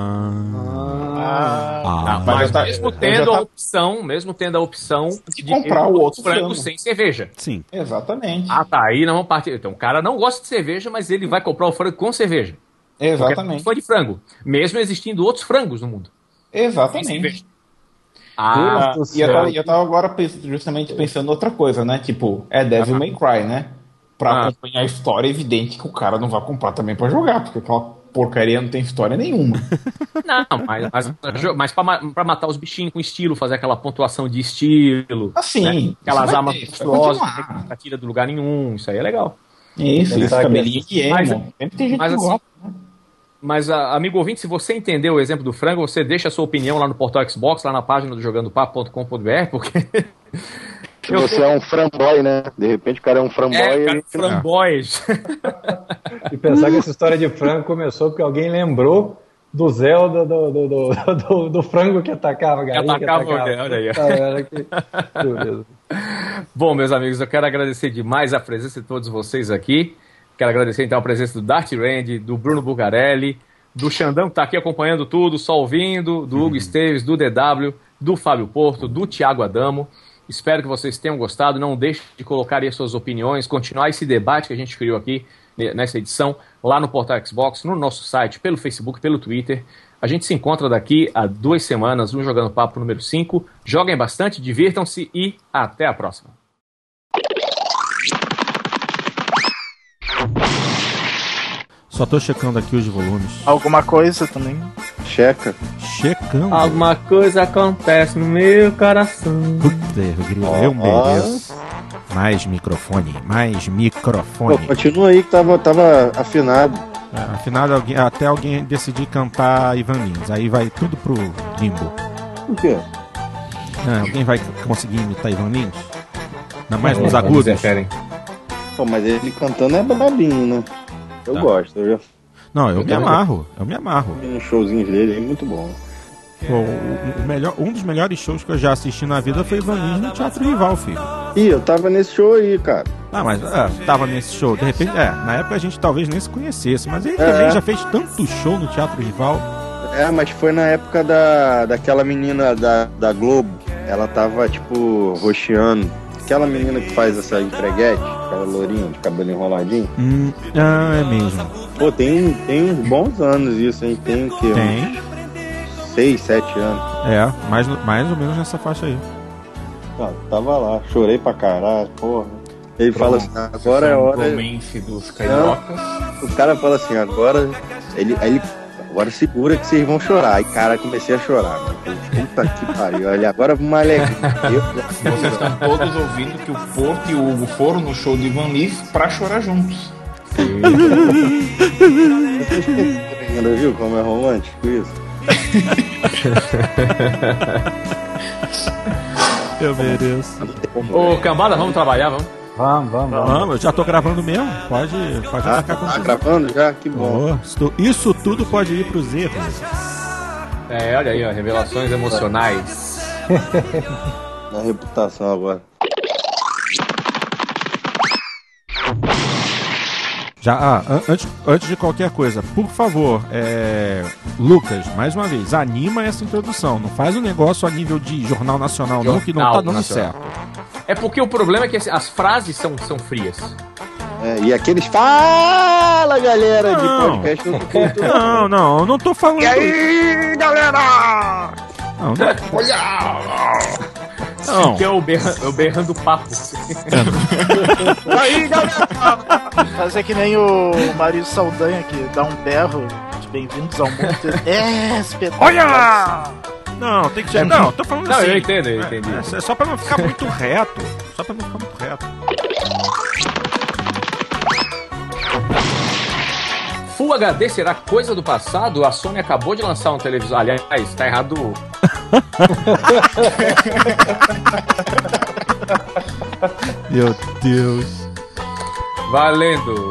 Mas mesmo tendo a opção de comprar o outro frango sem cerveja. Sim. Exatamente. Aí não vamos partir. Então o cara não gosta de cerveja, mas ele vai comprar o frango com cerveja. Exatamente. Foi de frango, mesmo existindo outros frangos no mundo. Exatamente. E eu tava agora justamente pensando outra coisa, né? Tipo, Devil May Cry, né? Pra acompanhar a história, é evidente que o cara não vai comprar também pra jogar, porque aquela porcaria não tem história nenhuma. Não, mas pra matar os bichinhos com estilo, fazer aquela pontuação de estilo. Assim. Né? Aquelas armas monstruosas que não tira do lugar nenhum. Isso aí é legal. Isso, esse cabelinho de emo. Sempre tem gente que gosta. Mas, amigo ouvinte, se você entendeu o exemplo do frango, você deixa a sua opinião lá no portal Xbox, lá na página do jogandopapo.com.br, porque... Você é um fanboy, né? De repente o cara é um fanboy. Fanboy. E pensar que essa história de frango começou porque alguém lembrou do Zelda do frango que atacava a galinha. Olha aí. Bom, meus amigos, eu quero agradecer demais a presença de todos vocês aqui. Quero agradecer então a presença do Dart Randy, do Bruno Bugarelli, do Xandão que está aqui acompanhando tudo, só ouvindo, do Hugo Esteves, do DW, do Fábio Porto, do Thiago Adamo. Espero que vocês tenham gostado. Não deixe de colocar aí as suas opiniões, continuar esse debate que a gente criou aqui nessa edição, lá no portal Xbox, no nosso site, pelo Facebook, pelo Twitter. A gente se encontra daqui a 2 semanas no Jogando Papo número 5. Joguem bastante, divirtam-se e até a próxima. Só tô checando aqui os volumes. Alguma coisa também? Checando. Alguma coisa acontece no meu coração. Puta, eu mereço. Mais microfone. Pô, continua aí que tava afinado. Afinado, até alguém decidir cantar Ivan Lins. Aí vai tudo pro limbo. Por quê? Alguém vai conseguir imitar Ivan Lins? Ainda mais nos agudos. Pô, mas ele cantando é brabinho, né? Eu gosto, eu já... Não, eu me amarro. Tem uns showzinhos dele, é muito bom. Pô, um dos melhores shows que eu já assisti na vida foi Ivan Lins no Teatro Rival, filho. Ih, eu tava nesse show aí, cara. Mas tava nesse show. De repente, na época a gente talvez nem se conhecesse, mas ele também já fez tanto show no Teatro Rival. Mas foi na época daquela menina da Globo. Ela tava, tipo, roxeando. Aquela menina que faz essa empreguete, aquela lourinha de cabelo enroladinho. É mesmo. Pô, tem uns bons anos isso, hein? Tem o quê? Tem. 6, 7 anos. Mais ou menos nessa faixa aí. Tava lá, chorei pra caralho, porra. Ele fala assim, agora é hora... Dos cariocas. O cara fala assim, agora... Agora segura que vocês vão chorar. Aí, cara, comecei a chorar. Puta que pariu. Olha, agora uma alegria. Vocês estão todos ouvindo que o Porto e o Hugo foram no show de Ivan Lins pra chorar juntos. Viu como é romântico isso? Eu mereço. Ô, cambada, vamos trabalhar, vamos? Vamos. Eu já tô gravando mesmo. Pode marcar com você. Tá gravando já? Que bom. Isso tudo pode ir pros erros. Olha aí, ó, revelações emocionais. Na reputação agora. Antes de qualquer coisa, por favor, Lucas, mais uma vez, anima essa introdução. Não faz um negócio a nível de jornal nacional, não, que não tá dando certo. É porque o problema é que as frases são frias. E aqueles fala, galera, de podcast eu não tô falando. E aí, galera? Não. Que é o berrando papo. Aí, galera! Fazer que nem o Mário Saldanha que dá um berro de bem-vindos ao mundo. Espetáculo. Olha! Não, tem que ser. Não, tô falando assim. Não, eu entendi. É só pra não ficar muito reto. Full HD será coisa do passado? A Sony acabou de lançar um televisor. Aliás, tá errado. Meu Deus. Valendo.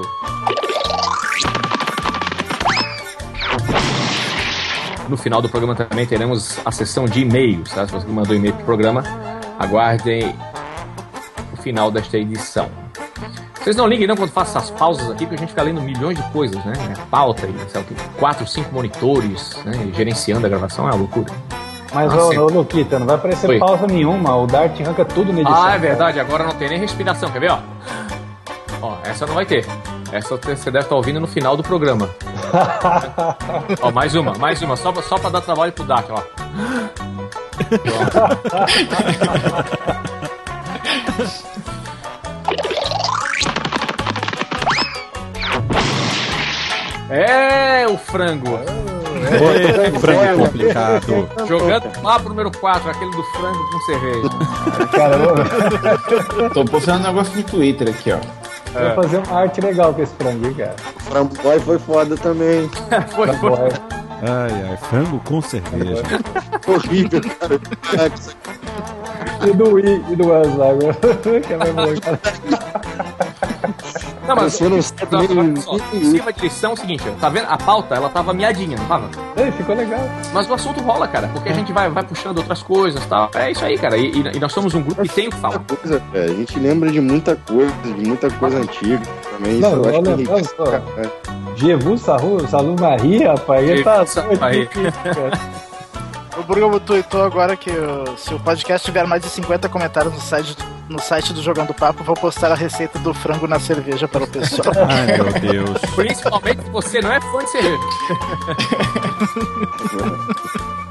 No final do programa também teremos a sessão de e-mails, tá? Se você mandou e-mail pro programa, aguardem o final desta edição. Vocês não liguem não quando faço essas pausas aqui, porque a gente fica lendo milhões de coisas, né? Pauta e, sei lá, 4, 5 monitores, né? Gerenciando a gravação, é uma loucura. Mas, ô Luquita, não vai aparecer pausa nenhuma, o Dart arranca tudo na edição. É verdade, agora não tem nem respiração, quer ver, ó? Ó, essa não vai ter. Essa você deve estar ouvindo no final do programa. Ó, mais uma, só pra dar trabalho pro Dart, ó. o frango. Frango complicado. Jogando mapa número 4, aquele do frango com cerveja. Caramba, Tô postando um negócio no Twitter aqui, ó. vou fazer uma arte legal com esse frango, hein, cara. O Framboy foi foda também. Foi. Ai, frango com cerveja. Horrível, cara. E do Wii e do Aslago. Que é mais bom, cara. Não, mas Você não só, sirva de lição é o seguinte, tá vendo? A pauta, ela tava miadinha, não tava? Ei, ficou legal. Mas o assunto rola, cara, porque a gente vai puxando outras coisas e tal. É isso aí, cara. E nós somos um grupo que tem o tal. Coisa, cara. A gente lembra de muita coisa antiga também. Não, Isso eu acho que olha só. Jevu Salum Marie, rapaz. Ele tá Marie. O Bruno tweetou agora que se o podcast tiver mais de 50 comentários no site do Jogando Papo, vou postar a receita do frango na cerveja para o pessoal. Ai, meu Deus. Principalmente se você não é fã de cerveja.